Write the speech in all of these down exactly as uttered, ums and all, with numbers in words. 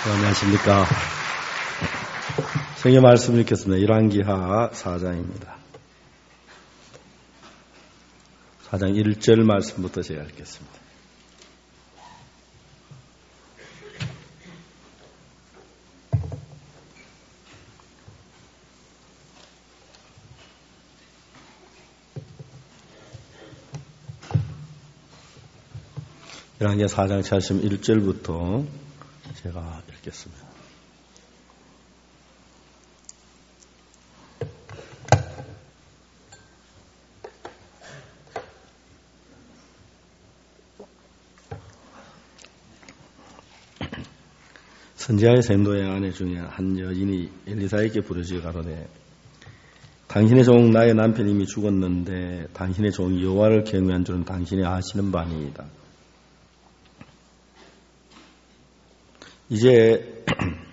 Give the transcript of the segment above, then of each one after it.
안녕하십니까. 성경 말씀 읽겠습니다. 열왕기하 사 장입니다. 사 장 일 절 말씀부터 제가 읽겠습니다. 열왕기하 사 장 칠 절부터 제가 읽겠습니다. 선지자의 생도의 아내 중에 한 여인이 엘리사에게 부르짖어 가로되 당신의 종 나의 남편이 이미 죽었는데 당신의 종 여호와를 경외한 줄은 당신이 아시는 바니이다. 이제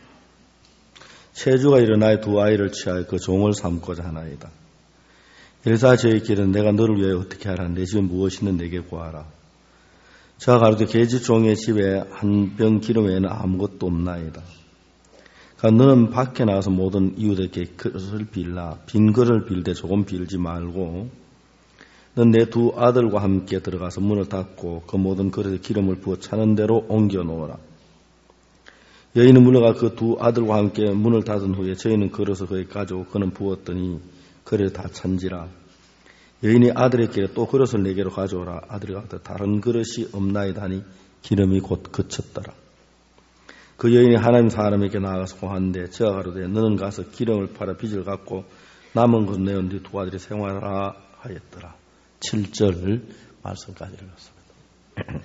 체주가 일어나 두 아이를 취하여 그 종을 삼고자 하나이다. 엘리사가 저에게 이르되 내가 너를 위하여 어떻게 하라. 내 집에 무엇이 있는 내게 구하라. 저가 가로되 계집 종의 집에 한 병 기름 외에는 아무것도 없나이다. 그러니까 너는 밖에 나가서 모든 이웃에게 그릇을 빌라. 빈 그릇을 빌되 조금 빌지 말고 넌 내 두 아들과 함께 들어가서 문을 닫고 그 모든 그릇에 기름을 부어 차는 대로 옮겨 놓으라. 여인은 물러가 그 두 아들과 함께 문을 닫은 후에 저희는 그릇을 거기 가지고 그는 부었더니 그릇이 다 찬지라. 여인이 아들에게 또 그릇을 내게로 가져오라. 아들이 가로되 다른 그릇이 없나이다 하니 기름이 곧 그쳤더라. 그 여인이 하나님 사람에게 나아가서 고하는데 저가 가로되 너는 가서 기름을 팔아 빚을 갚고 남은 것 내어 네 두 아들이 생활하라 하였더라. 칠 절 말씀까지 읽었습니다.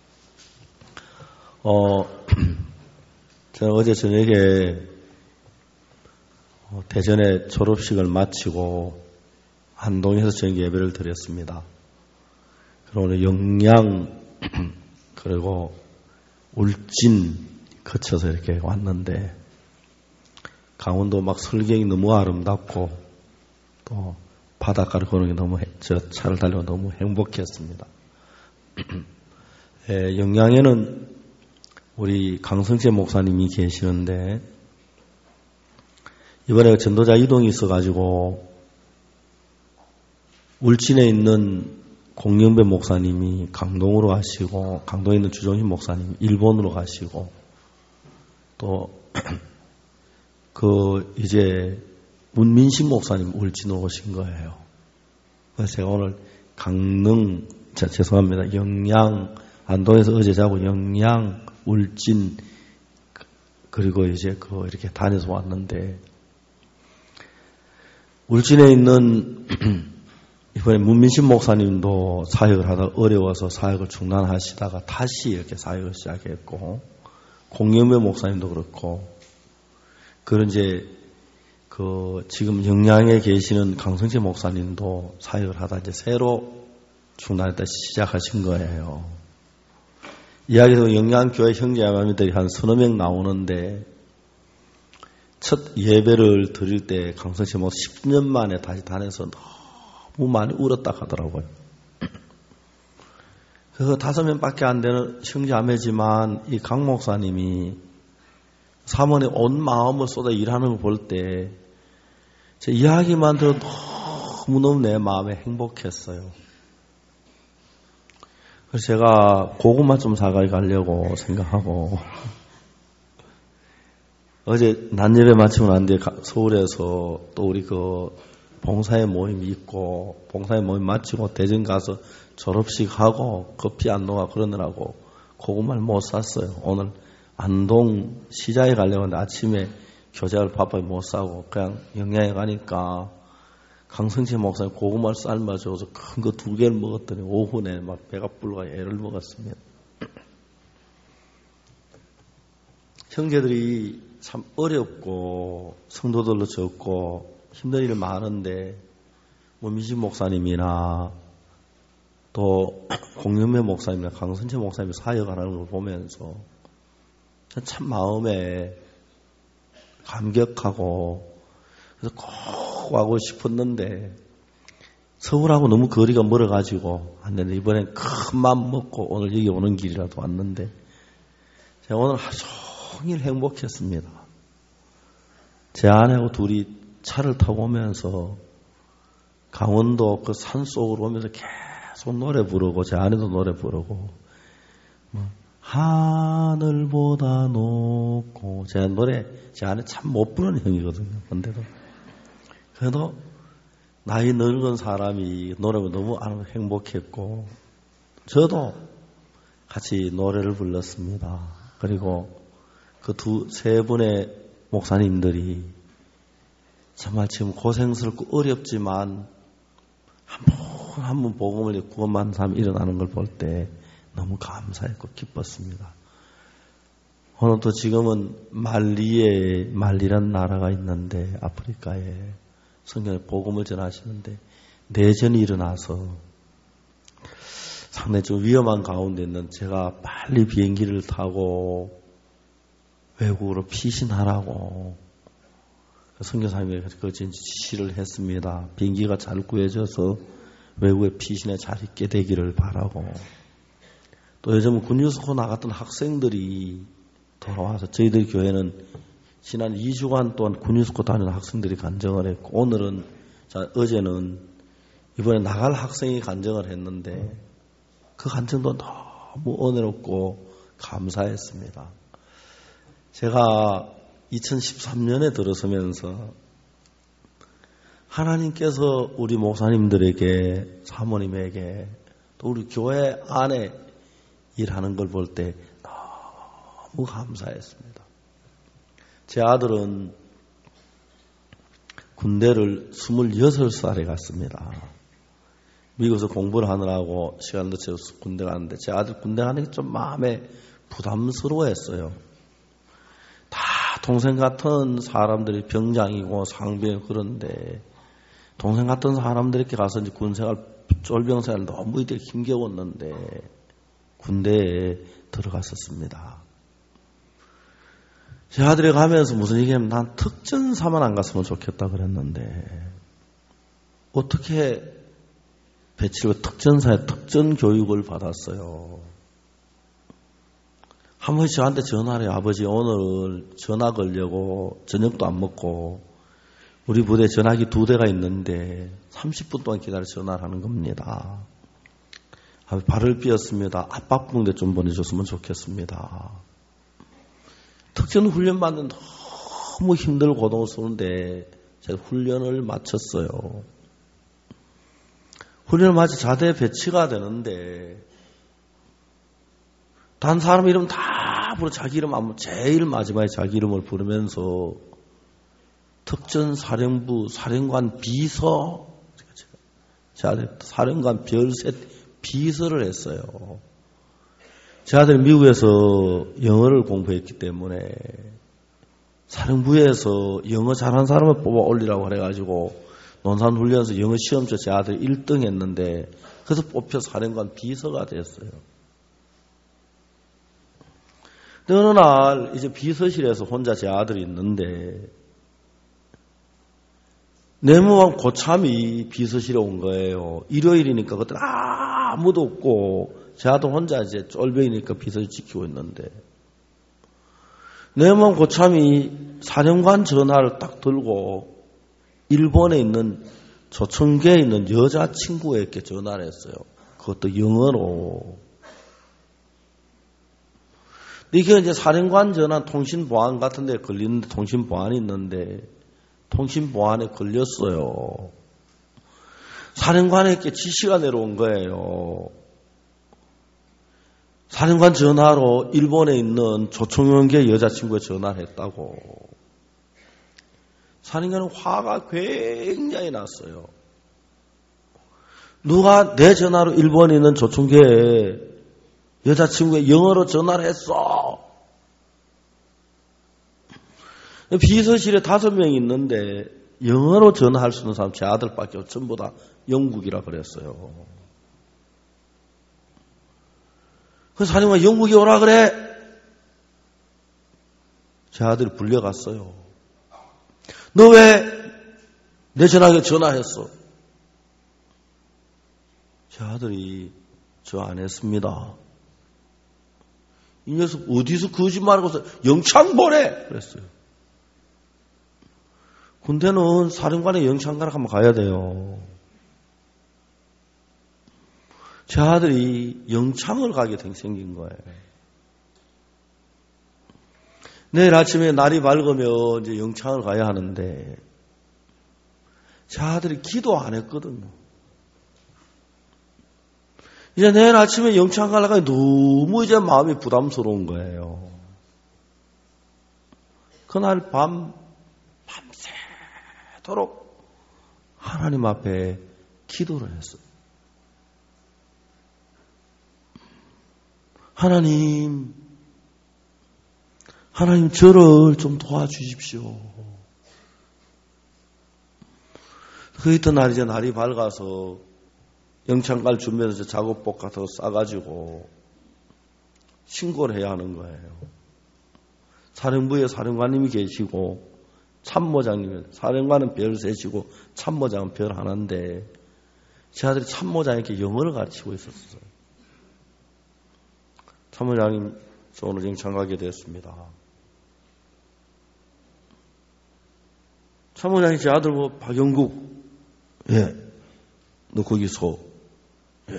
어, 저는 어제 저녁에 대전에 졸업식을 마치고 안동에서 저녁 예배를 드렸습니다. 그리고 오늘 영양 그리고 울진 거쳐서 이렇게 왔는데 강원도 막 설경이 너무 아름답고 또 바닷가를 거는 게 너무 저 차를 달리고 너무 행복했습니다. 예, 영양에는 우리 강성재 목사님이 계시는데 이번에 전도자 이동이 있어가지고 울진에 있는 공영배 목사님이 강동으로 가시고 강동에 있는 주종신 목사님이 일본으로 가시고 또 그 이제 문민식 목사님 울진으로 오신 거예요. 그래서 제가 오늘 강릉 자, 죄송합니다. 영양 안동에서 어제 자고 영양 울진 그리고 이제 그 이렇게 다녀서 왔는데 울진에 있는 이번에 문민식 목사님도 사역을 하다가 어려워서 사역을 중단하시다가 다시 이렇게 사역을 시작했고 공영배 목사님도 그렇고 그런 이제 그 지금 영양에 계시는 강성재 목사님도 사역을 하다 이제 새로 중단했다 시작하신 거예요. 이야기에서 영양교회 형제자매들이 한 서너 명 나오는데 첫 예배를 드릴 때 강성재 목사 십 년 만에 다시 다녀서 너무 많이 울었다 하더라고요. 그래서 다섯 명밖에 안 되는 형제자매지만 이 강 목사님이 사모님 온 마음을 쏟아 일하는 걸 볼 때 제 이야기만 들어도 너무너무 내 마음에 행복했어요. 그래서 제가 고구마 좀 사가지고 가려고 생각하고 어제 낮예배 마치고 난 뒤에 서울에서 또 우리 그 봉사의 모임이 있고 봉사의 모임 마치고 대전 가서 졸업식 하고 커피 안동가 그러느라고 고구마를 못 샀어요. 오늘 안동 시장에 가려고 하는데 아침에 교재를 바빠서 못 사고 그냥 영양에 가니까 강성재 목사님 고구마를 삶아줘서 큰 거 두 개를 먹었더니 오후에 막 배가 불러가 애를 먹었습니다. 형제들이 참 어렵고 성도들도 적고 힘든 일이 많은데 문민식 목사님이나 또 공영배 목사님이나 강선재 목사님이 사역하는 걸 보면서 참 마음에 감격하고 그래서 꼭 와고 싶었는데 서울하고 너무 거리가 멀어가지고 안 되는데 이번엔 큰 마음 먹고 오늘 여기 오는 길이라도 왔는데 제가 오늘 하루 종일 행복했습니다. 제 아내하고 둘이 차를 타고 오면서 강원도 그 산 속으로 오면서 계속 노래 부르고, 제 아내도 노래 부르고, 뭐 하늘보다 높고, 제가 노래, 제 아내 참 못 부르는 형이거든요. 근데도. 그래도 나이 늙은 사람이 노래가 너무 행복했고, 저도 같이 노래를 불렀습니다. 그리고 그 두, 세 분의 목사님들이 정말 지금 고생스럽고 어렵지만 한 번 한 번 복음을 구원받는 사람이 일어나는 걸 볼 때 너무 감사했고 기뻤습니다. 오늘 또 지금은 말리에, 말리란 나라가 있는데 아프리카에 성경에 복음을 전하시는데 내전이 일어나서 상당히 좀 위험한 가운데 있는 제가 빨리 비행기를 타고 외국으로 피신하라고 선교사님이 그 지시를 했습니다. 비행기가 잘 구해져서 외국에 피신에 잘 있게 되기를 바라고, 또 요즘 군유스코 나갔던 학생들이 돌아와서 저희들 교회는 지난 이 주간 동안 군유스코 다니는 학생들이 간증을 했고, 오늘은 자, 어제는 이번에 나갈 학생이 간증을 했는데 그 간증도 너무 은혜롭고 감사했습니다. 제가 이천십삼 년에 들어서면서 하나님께서 우리 목사님들에게, 사모님에게, 또 우리 교회 안에 일하는 걸 볼 때 너무 감사했습니다. 제 아들은 군대를 스물여섯 살에 갔습니다. 미국에서 공부를 하느라고 시간도 채워서 군대 갔는데 제 아들 군대 가는 게 좀 마음에 부담스러워했어요. 다 동생 같은 사람들이 병장이고 상병이고 그런데 동생 같은 사람들에게 가서 이제 군생활, 쫄병생활 너무 이들이 힘겨웠는데 군대에 들어갔었습니다. 제 아들이 가면서 무슨 얘기냐면 난 특전사만 안 갔으면 좋겠다 그랬는데 어떻게 배치를 특전사에 특전 교육을 받았어요. 한 번씩 저한테 전화를 해요. 아버지 오늘 전화 걸려고 저녁도 안 먹고 우리 부대에 전화기 두 대가 있는데 삼십 분 동안 기다려 전화를 하는 겁니다. 발을 삐었습니다. 압박붕대 좀 보내줬으면 좋겠습니다. 특전 훈련 받는 너무 힘들고 고통스러운데 제가 훈련을 마쳤어요. 훈련을 마치 자대에 배치가 되는데 단 사람 이름 다 부르 자기 이름 안 제일 마지막에 자기 이름을 부르면서 특전사령부 사령관 비서 제 아들 사령관 별셋 비서를 했어요. 제 아들이 미국에서 영어를 공부했기 때문에 사령부에서 영어 잘하는 사람을 뽑아 올리라고 그래가지고 논산훈련에서 영어 시험쳐 제 아들이 일 등 했는데 그래서 뽑혀 사령관 비서가 됐어요. 근데 어느 날 이제 비서실에서 혼자 제 아들이 있는데 내무관 고참이 비서실에 온 거예요. 일요일이니까 그때 아무도 없고 제 아들 혼자 이제 쫄병이니까 비서실 지키고 있는데 내무관 고참이 사령관 전화를 딱 들고 일본에 있는 조청계에 있는 여자친구에게 전화를 했어요. 그것도 영어로. 이게 이제 사령관 전화 통신보안 같은 데 걸리는데 통신보안이 있는데 통신보안에 걸렸어요. 사령관에게 지시가 내려온 거예요. 사령관 전화로 일본에 있는 조청용계 여자친구에 전화를 했다고. 사령관은 화가 굉장히 났어요. 누가 내 전화로 일본에 있는 조청계 여자친구에 영어로 전화를 했어. 비서실에 다섯 명이 있는데 영어로 전화할 수 있는 사람 제 아들밖에 없고 전부 다 영국이라 그랬어요. 그래서 사령관이 영국이 오라 그래. 제 아들이 불려갔어요. 너 왜 내 전화기에 전화했어? 제 아들이 저 안 했습니다. 이 녀석 어디서 거짓말하고서 영창 보내! 그랬어요. 군대는 사령관의 영창 가라 하면 가야 돼요. 제 아들이 영창을 가게 생긴 거예요. 내일 아침에 날이 밝으면 이제 영창을 가야 하는데, 제 아들이 기도 안 했거든요. 이제 내일 아침에 영창 가려고 너무 이제 마음이 부담스러운 거예요. 그날 밤, 밤새도록 하나님 앞에 기도를 했어요. 하나님, 하나님 저를 좀 도와주십시오. 그 이튿날 이제 날이 밝아서 영창 갈 준비해서 작업복 같은 거 싸가지고 신고를 해야 하는 거예요. 사령부에 사령관님이 계시고 참모장님은, 사령관은 별 셋이고 참모장은 별 하나인데 제 아들이 참모장에게 영어를 가르치고 있었어요. 참모장님, 저 오늘 영창 가게 됐습니다. 참모장이 제 아들 뭐 박영국, 예, 너 거기서, 예,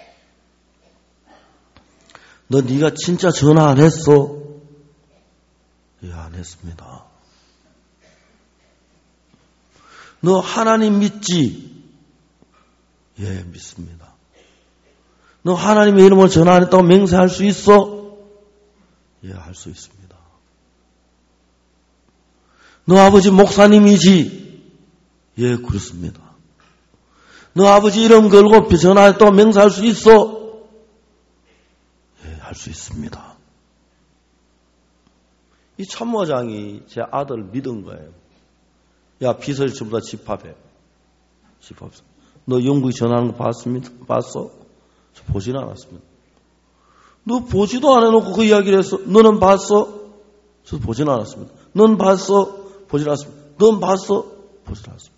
너 네가 진짜 전화 안 했어? 예, 안 했습니다. 너 하나님 믿지? 예, 믿습니다. 너 하나님의 이름으로 전화 안 했다고 맹세할 수 있어? 예, 할 수 있습니다. 너 아버지 목사님이지? 예, 그렇습니다. 너 아버지 이름 걸고 전화했다고 맹세할 수 있어? 예, 할 수 있습니다. 이 참모장이 제 아들을 믿은 거예요. 야, 비서실 전부 다 집합해. 집합해. 너 영국이 전화하는 거 봤습니까? 봤어? 저 보지는 않았습니다. 너 보지도 안 해놓고 그 이야기를 했어. 너는 봤어? 저도 보지는 않았습니다. 넌 봤어? 보지는 않았습니다. 넌 봤어? 보지는 않았습니다.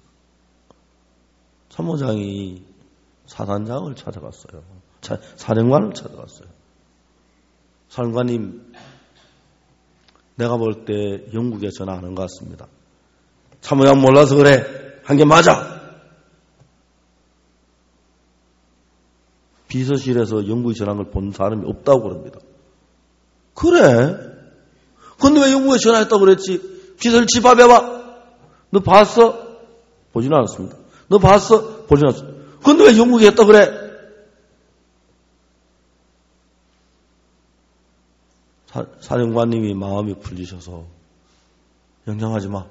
참모장이 사단장을 찾아갔어요. 자, 사령관을 찾아갔어요. 사령관님, 내가 볼 때 영국에 전화하는 것 같습니다. 참모장 몰라서 그래. 한 게 맞아. 비서실에서 영국에 전화한 걸 본 사람이 없다고 그럽니다. 그래? 근데 왜 영국에 전화했다고 그랬지? 비서실 집합해봐. 너 봤어? 보지는 않았습니다. 너 봤어? 보지는 않았습니다. 근데 왜 영국에 했다고 그래? 사, 사령관님이 마음이 풀리셔서 영장하지 마.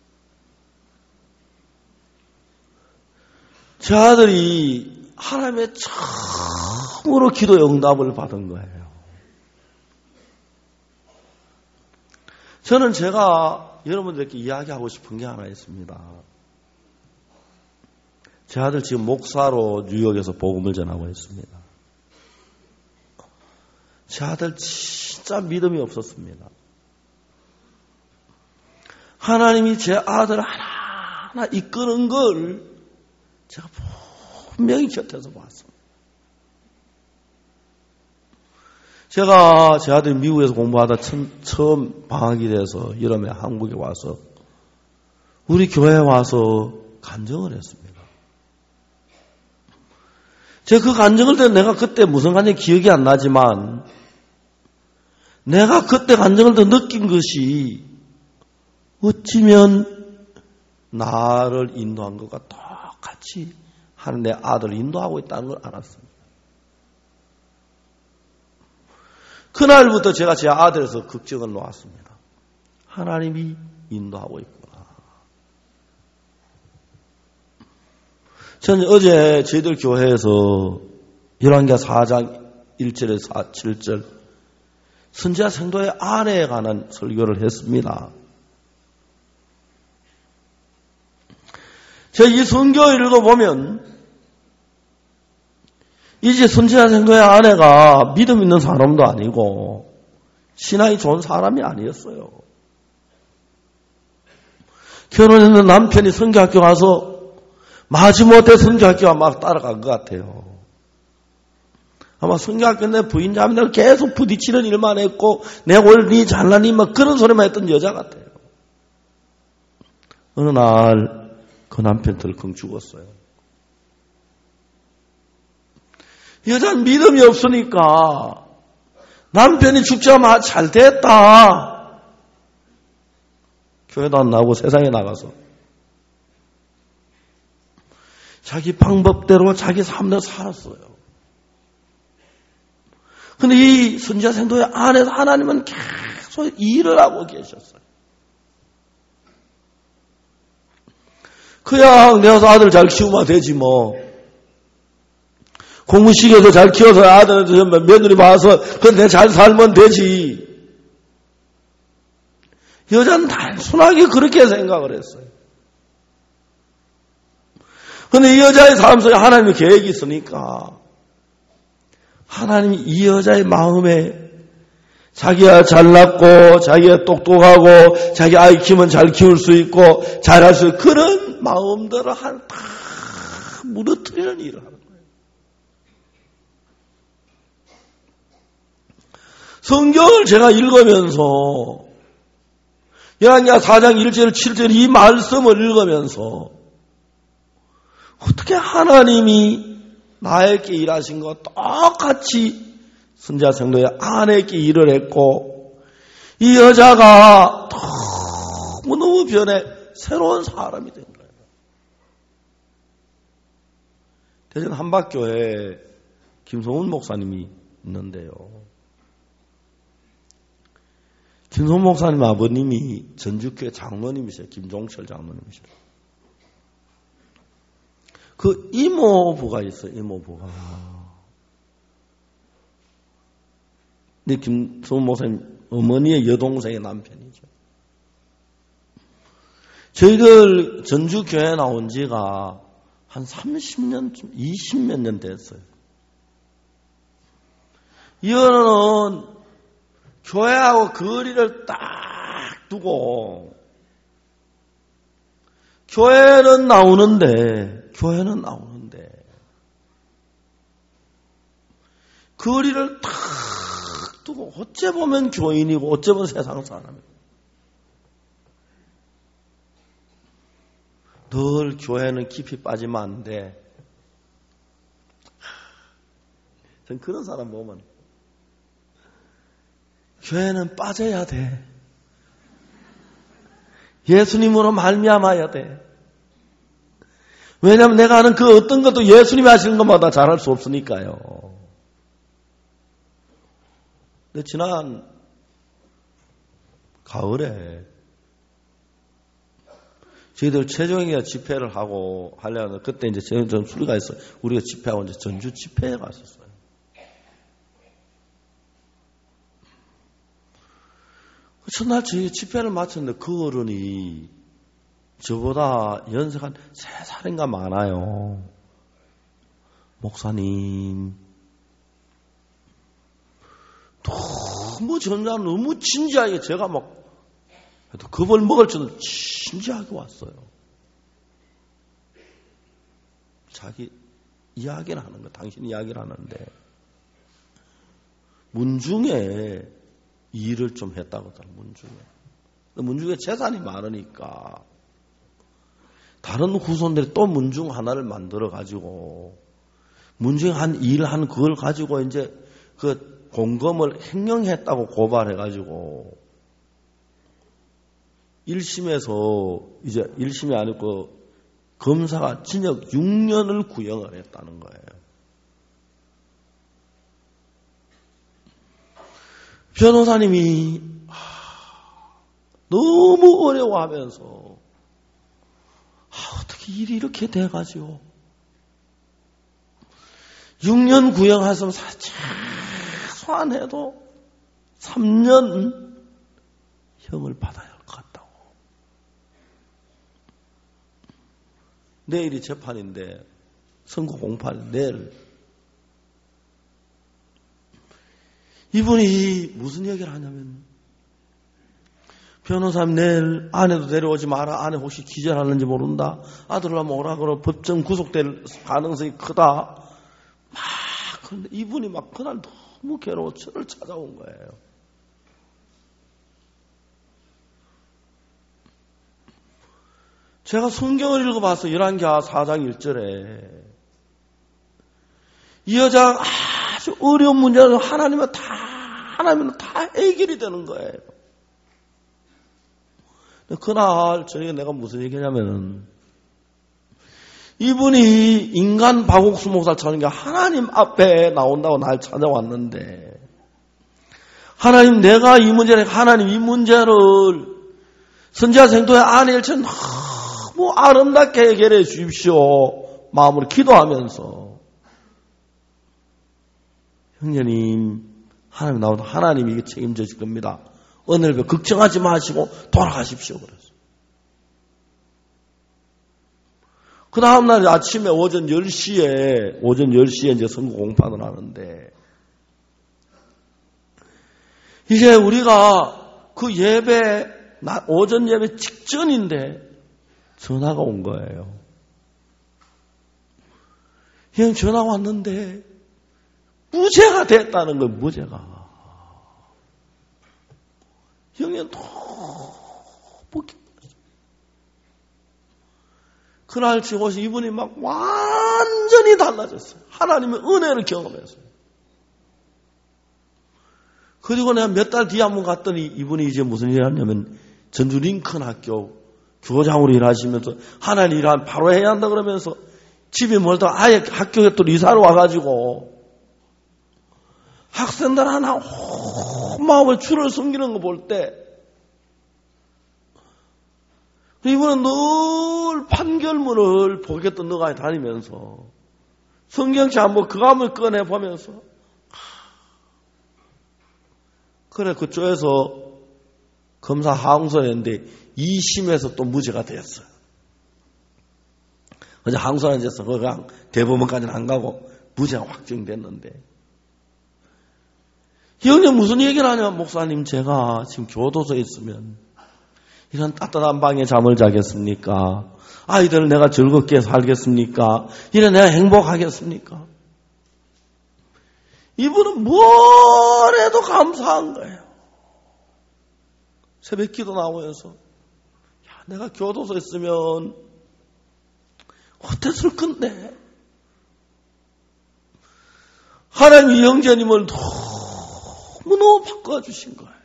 제 아들이 하나님의 처음으로 기도의 응답을 받은 거예요. 저는 제가 여러분들께 이야기하고 싶은 게 하나 있습니다. 제 아들 지금 목사로 뉴욕에서 복음을 전하고 있습니다. 제 아들 진짜 믿음이 없었습니다. 하나님이 제 아들 하나하나 이끄는 걸 제가 분명히 곁에서 봤습니다. 제가 제 아들이 미국에서 공부하다 처음 방학이 돼서 여름에 한국에 와서 우리 교회에 와서 간증을 했습니다. 제가 그 간증을 때 내가 그때 무슨 간증이 기억이 안 나지만 내가 그때 간증을 때 느낀 것이 어찌면 나를 인도한 것과 똑같이 하는 내 아들을 인도하고 있다는 걸 알았습니다. 그날부터 제가 제 아들에서 걱정을 놓았습니다. 하나님이 인도하고 있구나. 저는 어제 저희들 교회에서 열왕기하 사 장 일 절에서 칠 절 선지자 생도의 아내에 관한 설교를 했습니다. 제가 이 성경을 읽어보면 이제 선지자 생도의 아내가 믿음 있는 사람도 아니고 신앙이 좋은 사람이 아니었어요. 결혼했는 남편이 선교학교 가서 마지못해 선교학교가 막 따라간 것 같아요. 아마 성경학교 내 부인 자매들 계속 부딪히는 일만 했고 내 원리 잘나니 막 그런 소리만 했던 여자 같아요. 어느 날 그 남편 덜컹 죽었어요. 여자는 믿음이 없으니까 남편이 죽자마자 잘 됐다. 교회도 안 나오고 세상에 나가서 자기 방법대로 자기 삶대로 살았어요. 근데 이 선지자 생도의 안에서 하나님은 계속 일을 하고 계셨어요. 그냥 내가 아들 잘 키우면 되지 뭐. 공부 시켜서 잘 키워서 아들 며느리 봐서 그런데 잘 살면 되지. 여자는 단순하게 그렇게 생각을 했어요. 그런데 이 여자의 삶 속에 하나님의 계획이 있으니까 하나님이 이 여자의 마음에 자기가 잘났고 자기가 똑똑하고 자기 아이 키우면 잘 키울 수 있고 잘할 수 있고 그런 마음들을 다 무너뜨리는 일을 하는 거예요. 성경을 제가 읽으면서 열왕기하 사 장 일 절 칠 절 이 말씀을 읽으면서 어떻게 하나님이 나에게 일하신 것 똑같이 선지자 성도의 아내에게 일을 했고 이 여자가 너무너무 변해 새로운 사람이 된 거예요. 대전 한박교회에 김성훈 목사님이 있는데요. 김성훈 목사님 아버님이 전주교회 장로님이세요. 김종철 장로님이세요. 그 이모부가 있어요. 이모부가. 근데 김성훈 목사님 어머니의 여동생의 남편이죠. 저희들 전주교회 나온 지가 한 삼십 년쯤, 이십몇 년 됐어요. 이거는 교회하고 거리를 딱 두고 교회는 나오는데 교회는 나오는데 거리를 딱 두고 어째 보면 교인이고 어째 보면 세상 사람이고 늘 교회는 깊이 빠지면 안 돼. 전 그런 사람 보면 교회는 빠져야 돼. 예수님으로 말미암아야 돼. 왜냐하면 내가 하는 그 어떤 것도 예수님이 하시는 것마다 잘할 수 없으니까요. 근데 지난 가을에 저희들 최종회가 집회를 하고 하려는 그때 이제 전 수리가 있어요. 우리가 집회하고 이제 전주 집회에 갔었어요. 첫날 저희 집회를 마쳤는데 그 어른이 저보다 연세가 한 세 살인가 많아요. 목사님, 너무 전날 너무 진지하게 제가 막 겁을 먹을 줄은 진지하게 왔어요. 자기 이야기를 하는 거, 당신 이야기를 하는데 문중에 일을 좀 했다고 하더라고요. 문중에. 문중에 재산이 많으니까 다른 후손들이 또 문중 하나를 만들어 가지고 문중에 한 일 한 그걸 가지고 이제 그 공금을 횡령했다고 고발해 가지고 일 심에서 이제 일 심이 아니고 검사가 징역 육 년을 구형을 했다는 거예요. 변호사님이 너무 어려워하면서 아, 어떻게 일이 이렇게 돼가지고 육 년 구형했으면 최소한 해도 삼 년 형을 받아야 할 것 같다고. 내일이 재판인데 선고 공판 내일 이분이 무슨 얘기를 하냐면 변호사님 내일 아내도 데려오지 마라. 아내 혹시 기절하는지 모른다. 아들을 한번 오라 그러고 법정 구속될 가능성이 크다. 막 그런데 이분이 막 그날 너무 괴로워 저를 찾아온 거예요. 제가 성경을 읽어봐서 열왕기하 사 장 일 절에 이 여자가 아주 어려운 문제를 하나님은 다, 하나님은 다 해결이 되는 거예요. 그날 저녁에 내가 무슨 얘기냐면은 이분이 인간 박옥수 목사를 찾는 게 하나님 앞에 나온다고 날 찾아왔는데 하나님 내가 이 문제를 하나님 이 문제를 선지자 생도의 아내일처럼 너무 아름답게 해결해 주십시오. 마음으로 기도하면서 형제님 하나님 나오다 하나님이 이게 책임져질 겁니다. 은혜를 걱정하지 마시고 돌아가십시오. 그랬어요. 그 다음날 아침에 오전 열 시에, 오전 열 시에 이제 선거 공판을 하는데, 이제 우리가 그 예배, 오전 예배 직전인데 전화가 온 거예요. 형 전화 왔는데 무죄가 됐다는 거예요, 무죄가. 형이 너무 그날 지고서 이분이 막 완전히 달라졌어요. 하나님의 은혜를 경험했어요. 그리고 내가 몇 달 뒤에 한번 갔더니 이분이 이제 무슨 일을 하냐면 전주 링컨 학교 교장으로 일하시면서 하나님 일을 바로 해야 한다 그러면서 집에 멀다가 아예 학교에 또 이사를 와가지고 학생들 하나 온 마음을 주를 섬기는 거 볼 때 이분은 늘 판결문을 보겠던 너가 다니면서 성경책 한번 그 감을 꺼내보면서 그래 그쪽에서 검사 항소했는데 이 심에서 또 무죄가 됐어요. 어제 항소는 됐어. 그냥 대법원까지는 안 가고 무죄가 확정됐는데 형님 무슨 얘기를 하냐 목사님 제가 지금 교도소에 있으면 이런 따뜻한 방에 잠을 자겠습니까? 아이들을 내가 즐겁게 살겠습니까? 이래 내가 행복하겠습니까? 이분은 뭘 해도 감사한 거예요. 새벽 기도 나오면서 야, 내가 교도소에 있으면 어땠을 건데 하나님이 형제님을 너무너무 바꿔주신 거예요.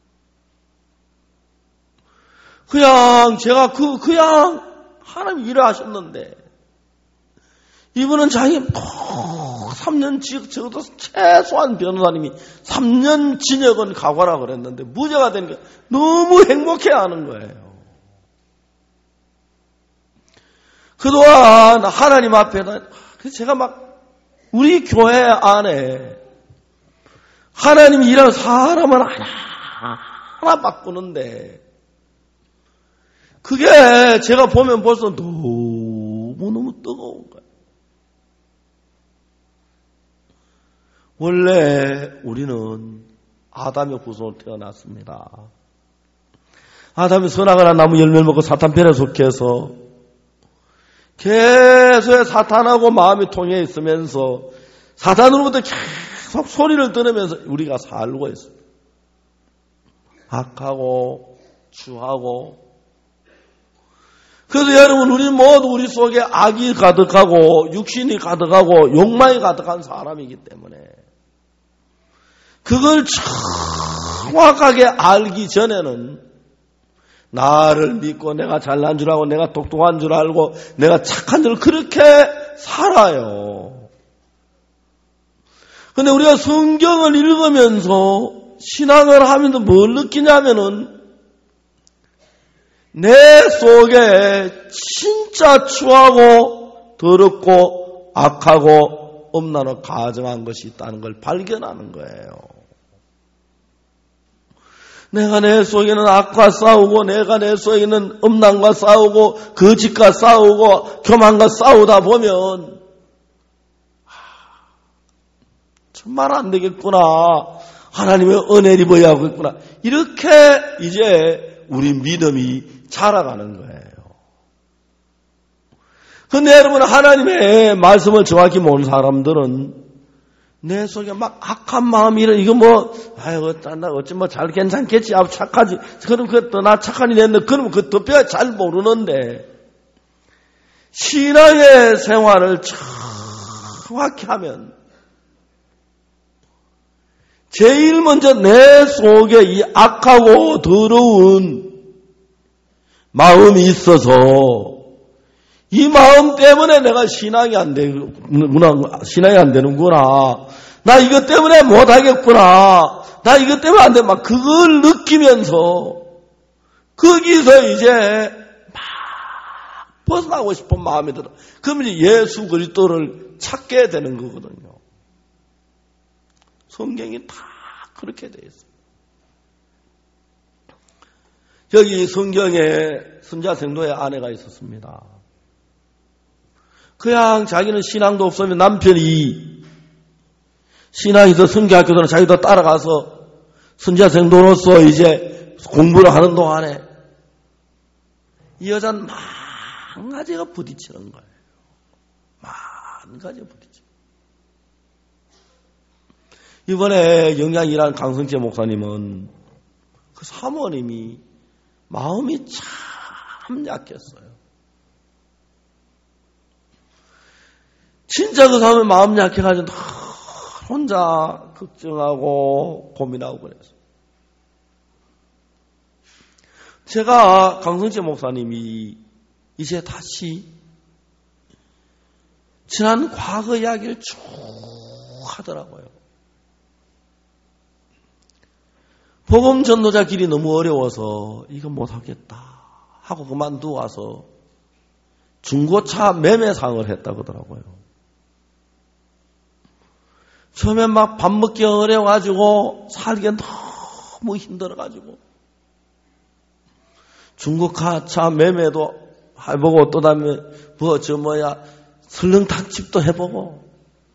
그냥 제가 그 그냥 하나님 일을 하셨는데 이분은 자기 삼 년 징역 적어도 최소한 변호사님이 삼 년 징역은 각오하라 그랬는데 무죄가 된 게 너무 행복해하는 거예요. 그동안 하나님 앞에다 그래서 제가 막 우리 교회 안에 하나님이 일하는 사람을 하나 하나 바꾸는데 그게 제가 보면 벌써 너무너무 뜨거운 거예요. 원래 우리는 아담의 후손으로 태어났습니다. 아담이 선악을 한 나무 열매를 먹고 사탄 편에 속해서 계속 사탄하고 마음이 통해 있으면서 사탄으로부터 계속 소리를 들으면서 우리가 살고 있어요. 악하고 추하고 그래서 여러분 우리는 모두 우리 속에 악이 가득하고 육신이 가득하고 욕망이 가득한 사람이기 때문에 그걸 정확하게 알기 전에는 나를 믿고 내가 잘난 줄 알고 내가 똑똑한 줄 알고 내가 착한 줄 그렇게 살아요. 그런데 우리가 성경을 읽으면서 신앙을 하면서 뭘 느끼냐면은 내 속에 진짜 추하고 더럽고 악하고 엄란하고 가증한 것이 있다는 걸 발견하는 거예요. 내가 내 속에는 악과 싸우고 내가 내 속에는 음란과 싸우고 거짓과 싸우고 교만과 싸우다 보면 정말 안 되겠구나. 하나님의 은혜를 입어야 하겠구나. 이렇게 이제 우리 믿음이 자라가는 거예요. 그런데 여러분 하나님의 말씀을 정확히 모르는 사람들은 내 속에 막 악한 마음이 이런, 이거 뭐, 아유, 나 어찌 뭐 잘 괜찮겠지. 아, 착하지. 그럼 그, 나 착하니 됐는데, 그럼 그 덮여 잘 모르는데, 신앙의 생활을 정확히 하면, 제일 먼저 내 속에 이 악하고 더러운 마음이 있어서, 이 마음 때문에 내가 신앙이 안 되는구나, 신앙이 안 되는구나. 나 이것 때문에 못하겠구나. 나 이것 때문에 안 돼. 막 그걸 느끼면서 거기서 이제 막 벗어나고 싶은 마음이 들어. 그러면 예수 그리스도를 찾게 되는 거거든요. 성경이 다 그렇게 돼 있어요. 여기 성경에 선지자 생도의 아내가 있었습니다. 그냥 자기는 신앙도 없으면 남편이 신앙에서 선교학교도는 자기도 따라가서 선지자 생도로서 이제 공부를 하는 동안에 이 여자는 만 가지가 부딪히는 거예요. 만 가지가 부딪히는 거예요. 이번에 영양이라는 강성재 목사님은 그 사모님이 마음이 참 약했어요. 진짜 그 사람이 마음 약해가지고 혼자 걱정하고 고민하고 그랬어요. 제가 강성재 목사님이 이제 다시 지난 과거 이야기를 쭉 하더라고요. 복음 전도자 길이 너무 어려워서 이거 못하겠다 하고 그만두고 와서 중고차 매매상을 했다고 하더라고요. 처음에 막 밥 먹기 어려워가지고 살기 너무 힘들어가지고 중고차 매매도 해보고 또 다음에 뭐 저 뭐야 설렁탕집도 해보고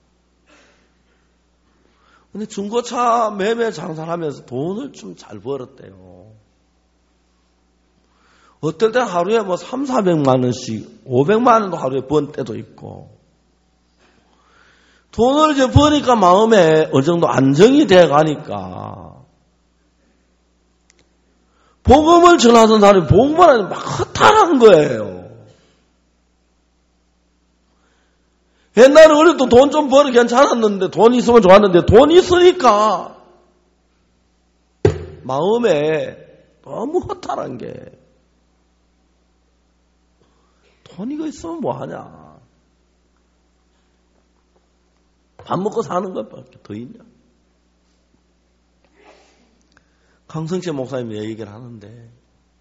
근데 중고차 매매 장사를 하면서 돈을 좀 잘 벌었대요. 어떨 때 하루에 뭐 삼사백만 원씩 오백만 원도 하루에 번 때도 있고 돈을 이제 버니까 마음에 어느 정도 안정이 돼 가니까 복음을 전하던 사람이 복음을 하니 막 허탈한 거예요. 옛날에 어릴 때 돈 좀 벌어 괜찮았는데 돈 있으면 좋았는데 돈 있으니까 마음에 너무 허탈한 게 돈 이거 있으면 뭐하냐. 밥 먹고 사는 것밖에 더 있냐. 강성재 목사님이 얘기를 하는데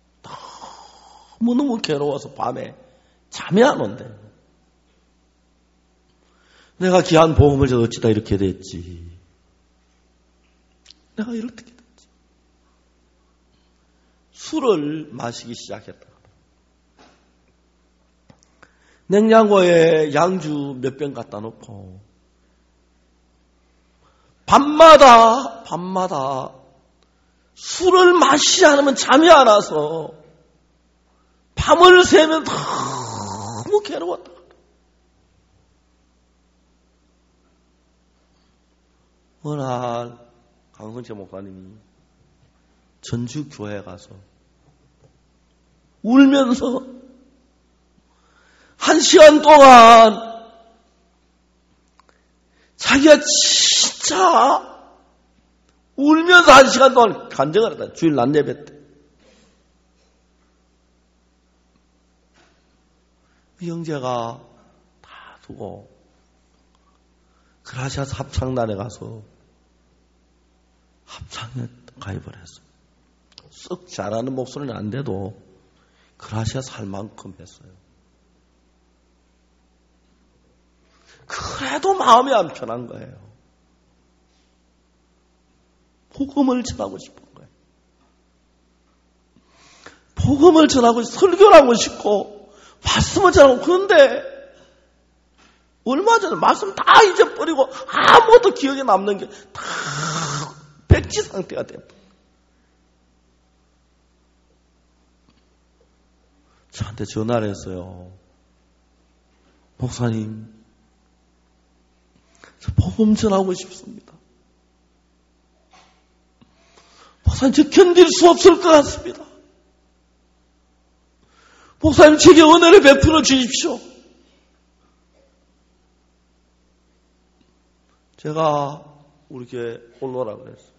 너무너무 괴로워서 밤에 잠이 안 온대요. 내가 귀한 복음을 저 어찌다 이렇게 됐지. 내가 이렇게 됐지. 술을 마시기 시작했다. 냉장고에 양주 몇 병 갖다 놓고 밤마다 밤마다 술을 마시지 않으면 잠이 안 와서 밤을 새면 너무 괴로웠다. 어느 날 강성재 목사님이 전주 교회에 가서 울면서 한 시간 동안 자기가 진짜 울면서 한 시간 동안 간증을 했다. 주일 낮 예배 때. 형제가 다 두고 그라시아스 합창단에 가서 합창에 가입을 했어요. 썩 잘하는 목소리는 안 돼도 그라시아스 할 만큼 했어요. 그래도 마음이 안 편한 거예요. 복음을 전하고 싶은 거예요. 복음을 전하고 설교를 하고 싶고 말씀을 전하고 그런데 얼마 전에 말씀 다 잊어버리고 아무것도 기억에 남는 게 다 백지 상태가 됐다. 저한테 전화를 했어요. 목사님, 복음 전하고 싶습니다. 목사님, 저 견딜 수 없을 것 같습니다. 목사님, 제게 은혜를 베풀어 주십시오. 제가 우리 교회 올라오라고 그랬어요.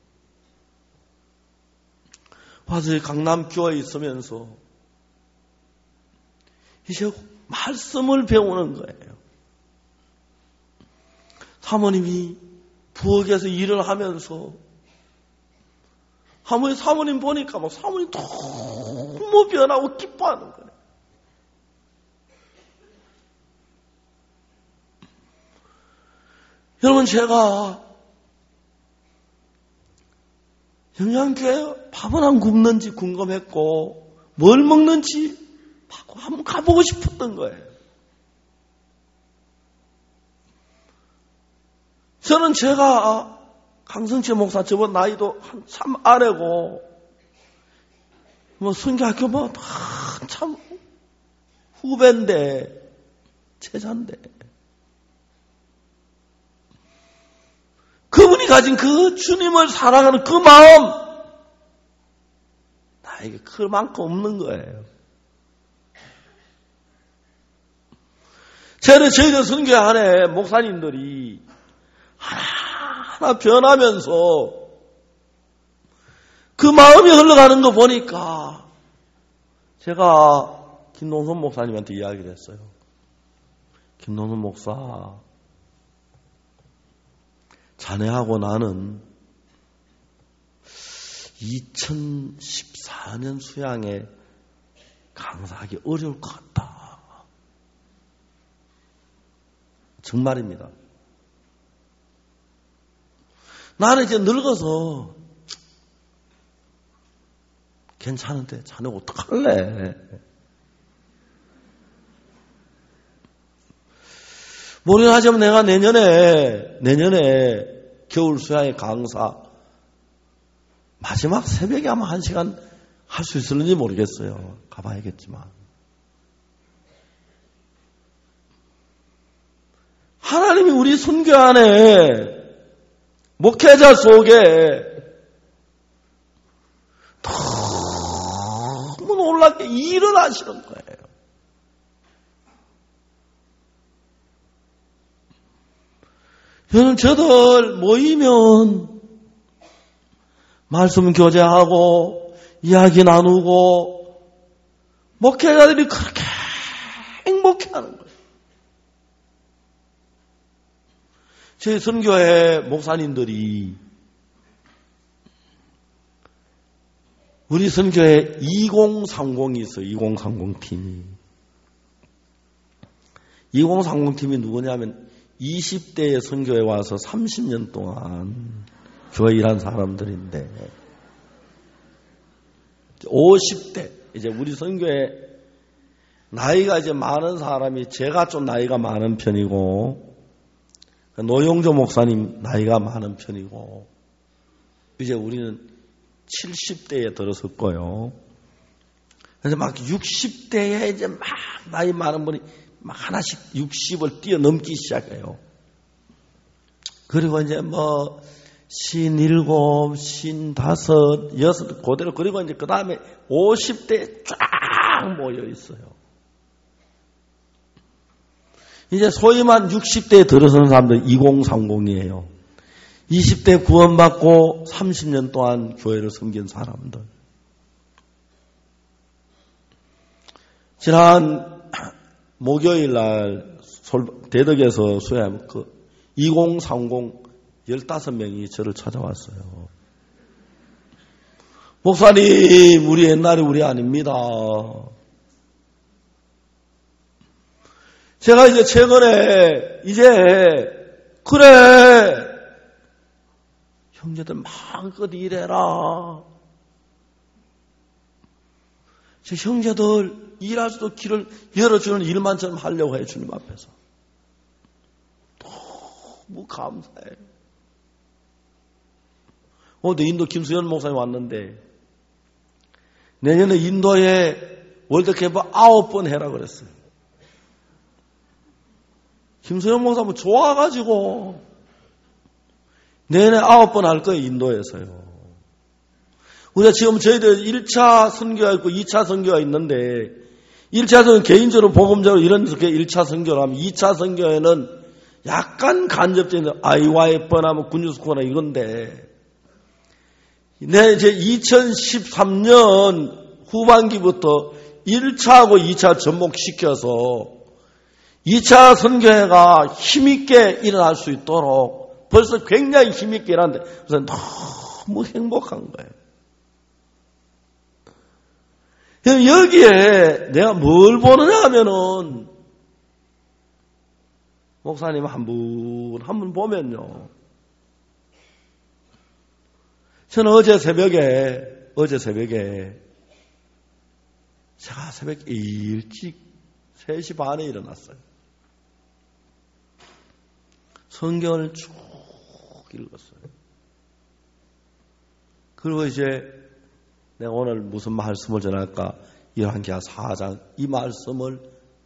와서 강남 교회에 있으면서 이제 말씀을 배우는 거예요. 사모님이 부엌에서 일을 하면서 사모님, 사모님 보니까 막 사모님 너무 변하고 기뻐하는 거예요. 여러분, 제가 영양교회 밥은 안 굶는지 궁금했고 뭘 먹는지 한번 가보고 싶었던 거예요. 저는 제가 강성채 목사 저번 나이도 한참 아래고 뭐 순교학교 뭐 한참 후배인데 제자인데 그분이 가진 그 주님을 사랑하는 그 마음 나에게 그만큼 없는 거예요. 저는 저희들 선교 안에 목사님들이 하나하나 변하면서 그 마음이 흘러가는 거 보니까 제가 김동선 목사님한테 이야기를 했어요. 김동선 목사, 자네하고 나는 이천십사 년 수양에 강사하기 어려울 것 같다. 정말입니다. 나는 이제 늙어서 괜찮은데 자네 어떡할래? 모르겠지만 내가 내년에 내년에 겨울 수양의 강사 마지막 새벽에 아마 한 시간 할 수 있을는지 모르겠어요. 가봐야겠지만 하나님이 우리 선교 안에 목회자 속에 너무 놀랍게 일을 하시는 거예요. 저는 저들 모이면 말씀 교제하고 이야기 나누고 목회자들이 그렇게 행복해하는 거예요. 제 선교회 목사님들이 우리 선교회 이공삼공이 있어요. 이공삼공 팀이. 이공삼공 팀이 누구냐면 이십 대의 선교회 와서 삼십 년 동안 교회 일한 사람들인데 오십 대 이제 우리 선교회 나이가 이제 많은 사람이 제가 좀 나이가 많은 편이고 노용조 목사님 나이가 많은 편이고 이제 우리는 칠십 대에 들어섰고요. 그래서 막 육십 대에 이제 막 나이 많은 분이 막 하나씩 육십을 뛰어넘기 시작해요. 그리고 이제 뭐 신일곱, 신다섯, 여섯 그대로 그리고 이제 그 다음에 오십 대에 쫙 모여 있어요. 이제 소위만 육십 대에 들어서는 사람들 이공삼공이에요. 이십 대 구원받고 삼십 년 동안 교회를 섬긴 사람들. 지난 목요일 날 대덕에서 수회하면 그 이공삼공 열다섯 명이 저를 찾아왔어요. 목사님, 우리 옛날에 우리 아닙니다. 제가 이제 최근에 이제 그래 형제들 마음껏 일해라. 제 형제들 일할 수도 길을 열어주는 일만 좀 하려고 해 주님 앞에서. 너무 감사해. 어제 인도 김수현 목사님 왔는데 내년에 인도에 월드캠프 아홉 번 해라 그랬어요. 김소영 목사님 좋아가지고 내내 아홉 번 할 거예요, 인도에서요. 우리가 지금 저희들 일 차 선교가 있고 이 차 선교가 있는데 일 차 선교는 개인적으로 복음적으로 이런 게 일 차 선교를 하면 이 차 선교에는 약간 간접적인 아이와이 뻔하면 군주스코나 이건데 내 이제 이천십삼 년 후반기부터 일 차하고 이 차 접목시켜서 이 차 선교회가 힘있게 일어날 수 있도록 벌써 굉장히 힘있게 일하는데 그래서 너무 행복한 거예요. 여기에 내가 뭘 보느냐 하면은 목사님 한 분 한 분 보면요. 저는 어제 새벽에 어제 새벽에 제가 새벽 일찍 세 시 반에 일어났어요. 성경을 쭉 읽었어요. 그리고 이제 내가 오늘 무슨 말씀을 전할까? 열왕기하 사 장 이 말씀을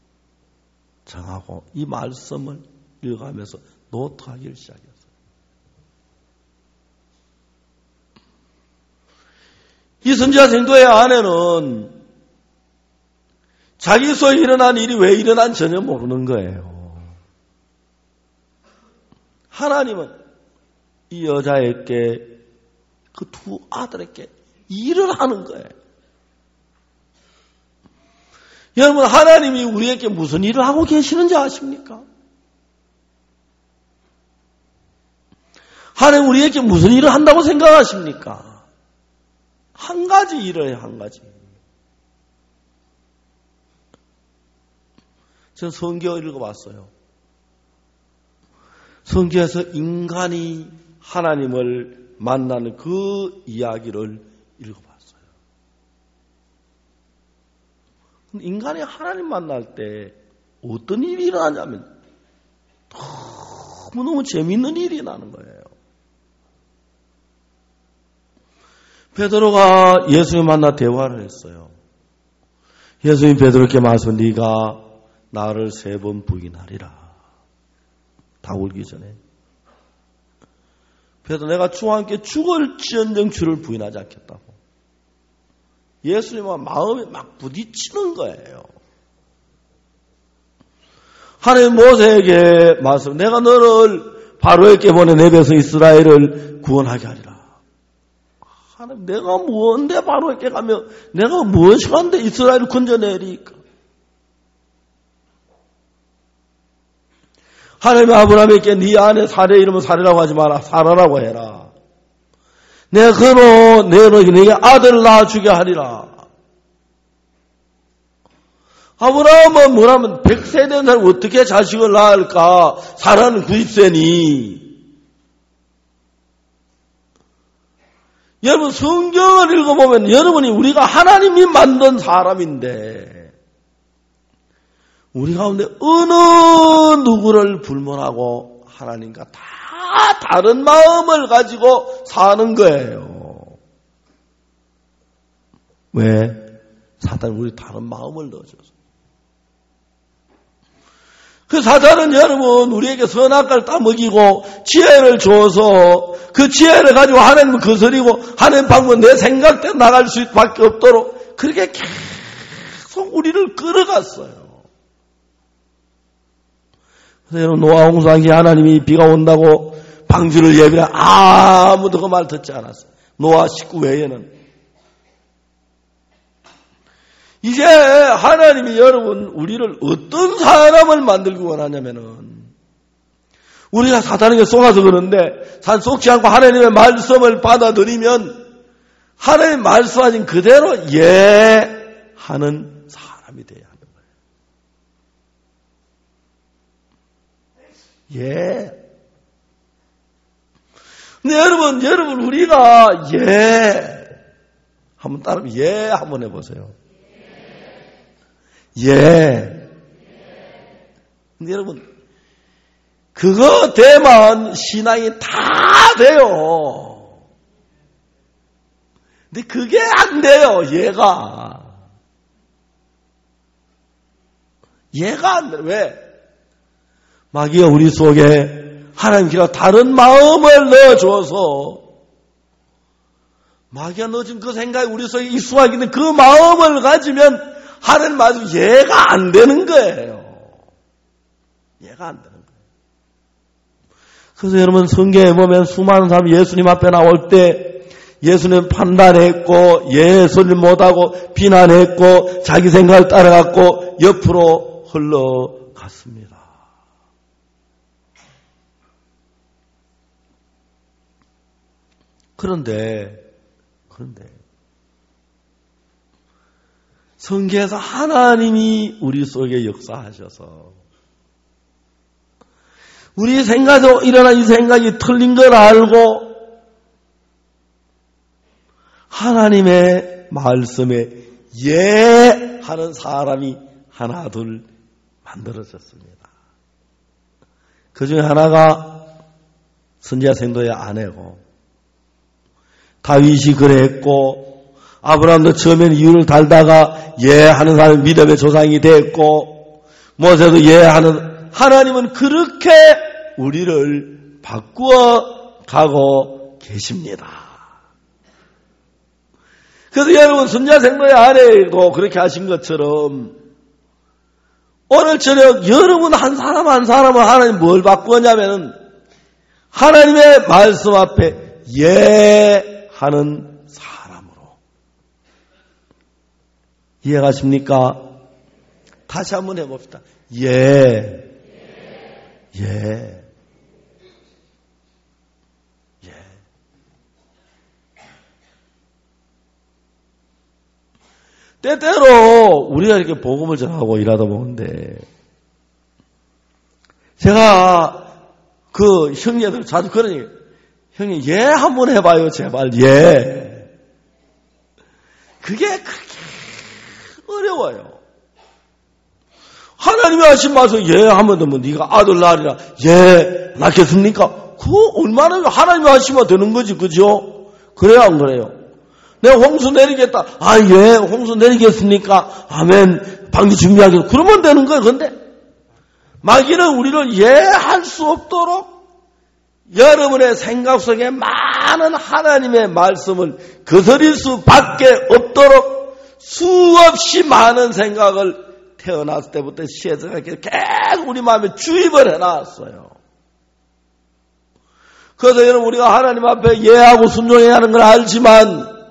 정하고 이 말씀을 읽어가면서 노트하기를 시작했어요. 이 선지자 생도의 안에는 자기 속에 일어난 일이 왜 일어난 전혀 모르는 거예요. 하나님은 이 여자에게 그 두 아들에게 일을 하는 거예요. 여러분, 하나님이 우리에게 무슨 일을 하고 계시는지 아십니까? 하나님 우리에게 무슨 일을 한다고 생각하십니까? 한 가지 일을 해요, 한 가지. 전 성경을 읽어봤어요. 성경에서 인간이 하나님을 만나는 그 이야기를 읽어봤어요. 인간이 하나님 만날 때 어떤 일이 일어나냐면 너무너무 재미있는 일이 일어나는 거예요. 베드로가 예수님 만나 대화를 했어요. 예수님 베드로께 말씀, 네가 나를 세 번 부인하리라. 다 울기 전에. 베드로, 내가 주와 함께 죽을지언정 주를 부인하지 않겠다고. 예수님과 마음이 막 부딪히는 거예요. 하나님 모세에게 말씀, 내가 너를 바로에게 보내 내 백성 이스라엘을 구원하게 하리라. 하나님, 내가 뭔데 바로에게 가면 내가 무엇이 한데 이스라엘을 건져내리까? 하나님 아브라함에게 네 아내 사례 이름은 사례라고 하지 마라. 사라라고 해라. 내가 그로 내게 네게 아들을 낳아주게 하리라. 아브라함은 뭐라면 백 세 된 사람이 어떻게 자식을 낳을까? 사라는 구십 세니. 여러분, 성경을 읽어보면 여러분이 우리가 하나님이 만든 사람인데 우리 가운데 어느 누구를 불문하고 하나님과 다 다른 마음을 가지고 사는 거예요. 왜? 사탄은 우리 다른 마음을 넣어줘서. 그 사탄은 여러분 우리에게 선악과를 따먹이고 지혜를 줘서 그 지혜를 가지고 하나님을 거스리고 하나님 방법 내 생각대로 나갈 수밖에 없도록 그렇게 계속 우리를 끌어갔어요. 그래서 여러분 노아 홍수하기 하나님이 비가 온다고 방주를 예비라 아무도 그 말 듣지 않았어요. 노아 식구 외에는. 이제 하나님이 여러분 우리를 어떤 사람을 만들기 원하냐면은 우리가 사탄에게 속아서 그런데 산 속지 않고 하나님의 말씀을 받아들이면 하나님 말씀하신 그대로 예 하는 사람이 돼야 하는 거예요. 예. 근데 여러분, 여러분 우리가 예 한번 따라 예 한번 해보세요. 예. 근데 여러분, 그거 되면 신앙이 다 돼요. 근데 그게 안 돼요, 얘가. 얘가 안 돼. 왜? 마귀가 우리 속에 하나님께서 다른 마음을 넣어줘서 마귀가 넣어준 그 생각이 우리 속에 익숙하게 있는 그 마음을 가지면 하나님 말씀 이해가 안 되는 거예요. 이해가 안 되는 거예요. 그래서 여러분 성경에 보면 수많은 사람이 예수님 앞에 나올 때 예수님 판단했고 예수님 못하고 비난했고 자기 생각을 따라갔고 옆으로 흘러갔습니다. 그런데 그런데 성경에서 하나님이 우리 속에 역사하셔서 우리 생각으로 일어난 이 생각이 틀린 걸 알고 하나님의 말씀에 예하는 사람이 하나 둘 만들어졌습니다. 그 중에 하나가 선지자 생도의 아내고 다윗이 그랬고 아브라함도 처음에는 이유를 달다가 예하는 사람이 믿음의 조상이 됐고 모세도 예하는 하나님은 그렇게 우리를 바꾸어 가고 계십니다. 그래서 여러분 선지자 생도의 아내고 그렇게 하신 것처럼 오늘 저녁 여러분 한 사람 한 사람은 하나님 뭘 바꾸었냐면은 하나님의 말씀 앞에 예하는 사람으로. 이해가십니까? 다시 한번 해봅시다. 예. 예. 예. 때때로 우리가 이렇게 복음을 전하고 일하다 보는데 제가 그 형제들 자주 그러니 형님 예 한번 해봐요 제발 예. 그게 그렇게 어려워요. 하나님이 하신 말씀 예 하면 되면 네가 아들 낳으리라 예 낳겠습니까? 그거 얼마나 하나님이 하시면 되는 거지 그죠? 그래야 안 그래요? 내가 홍수 내리겠다. 아, 예, 홍수 내리겠습니까? 아멘. 방지 준비하겠다. 그러면 되는 거예요. 그런데 마귀는 우리를 예할 수 없도록 여러분의 생각 속에 많은 하나님의 말씀을 거스릴 수밖에 없도록 수없이 많은 생각을 태어났을 때부터 시작해서 계속 우리 마음에 주입을 해놨어요. 그래서 여러분 우리가 하나님 앞에 예하고 순종해야 하는 걸 알지만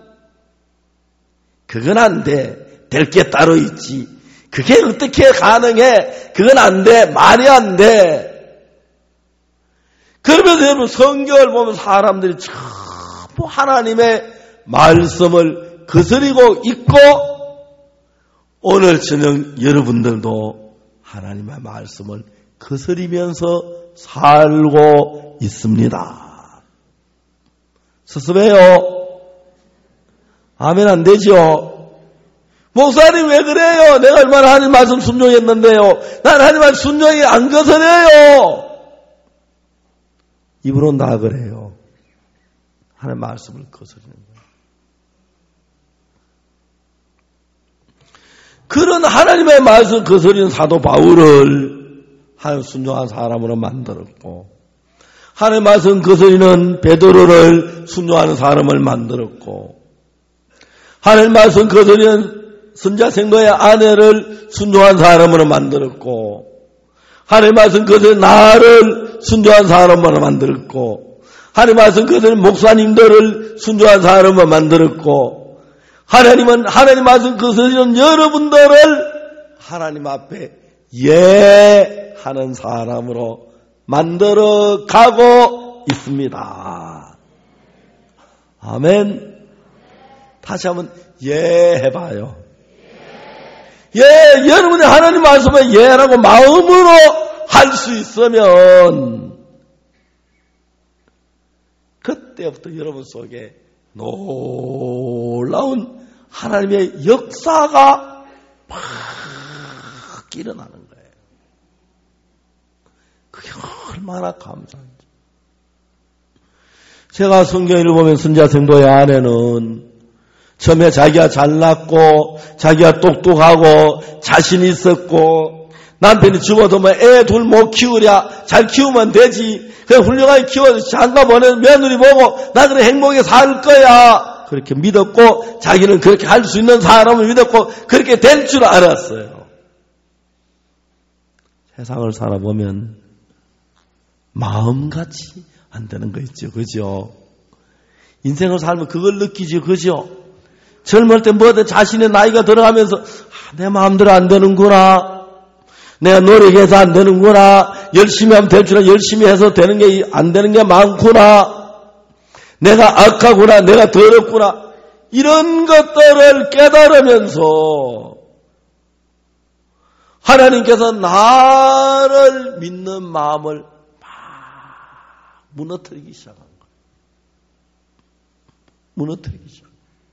그건 안 돼. 될 게 따로 있지. 그게 어떻게 가능해? 그건 안 돼. 말이 안 돼. 그러면서 여러분 성경을 보면 사람들이 전부 하나님의 말씀을 거스리고 있고 오늘 저녁 여러분들도 하나님의 말씀을 거스리면서 살고 있습니다. 섭섭해요. 아멘 안 되죠? 목사님 왜 그래요? 내가 얼마나 하나님 말씀 순종했는데요. 난 하나님 말씀 순종이 안 거스려요. 입으로는 다 그래요. 하나님 말씀을 거스리는 거예요. 그런 하나님의 말씀을 거스리는 사도 바울을 하나님 순종한 사람으로 만들었고 하나님 말씀 거스리는 베드로를 순종하는 사람을 만들었고 하나님 말씀 거스리는 선지자 생도의 아내를 순종한 사람으로 만들었고 하나님 말씀 거스리는 나를 순종한 사람으로 만들었고 하나님 말씀 거스리는 목사님들을 순종한 사람으로 만들었고 하나님은 하나님 말씀 거스리는 여러분들을 하나님 앞에 예하는 사람으로 만들어 가고 있습니다. 아멘. 다시 한번 예 해봐요. 예, 여러분이 하나님 말씀에 예라고 마음으로 할 수 있으면 그때부터 여러분 속에 놀라운 하나님의 역사가 막 일어나는 거예요. 그게 얼마나 감사한지. 제가 성경을 보면 선지자 생도의 아내는 처음에 자기가 잘났고 자기가 똑똑하고 자신 있었고 남편이 죽어도 뭐 애 둘 못 키우랴. 잘 키우면 되지. 그냥 훌륭하게 키워서 장가 보내는 며느리 보고 나 그래 행복하게 살 거야. 그렇게 믿었고 자기는 그렇게 할 수 있는 사람을 믿었고 그렇게 될 줄 알았어요. 세상을 살아보면 마음같이 안 되는 거 있죠. 그죠? 인생을 살면 그걸 느끼죠. 그죠? 젊을 때 뭐든 자신의 나이가 들어가면서 아, 내 마음대로 안 되는구나. 내가 노력해서 안 되는구나. 열심히 하면 될 줄 알아. 열심히 해서 되는 게 안 되는 게 많구나. 내가 악하구나. 내가 더럽구나. 이런 것들을 깨달으면서 하나님께서 나를 믿는 마음을 막 무너뜨리기 시작한 거예요. 무너뜨리기 시작.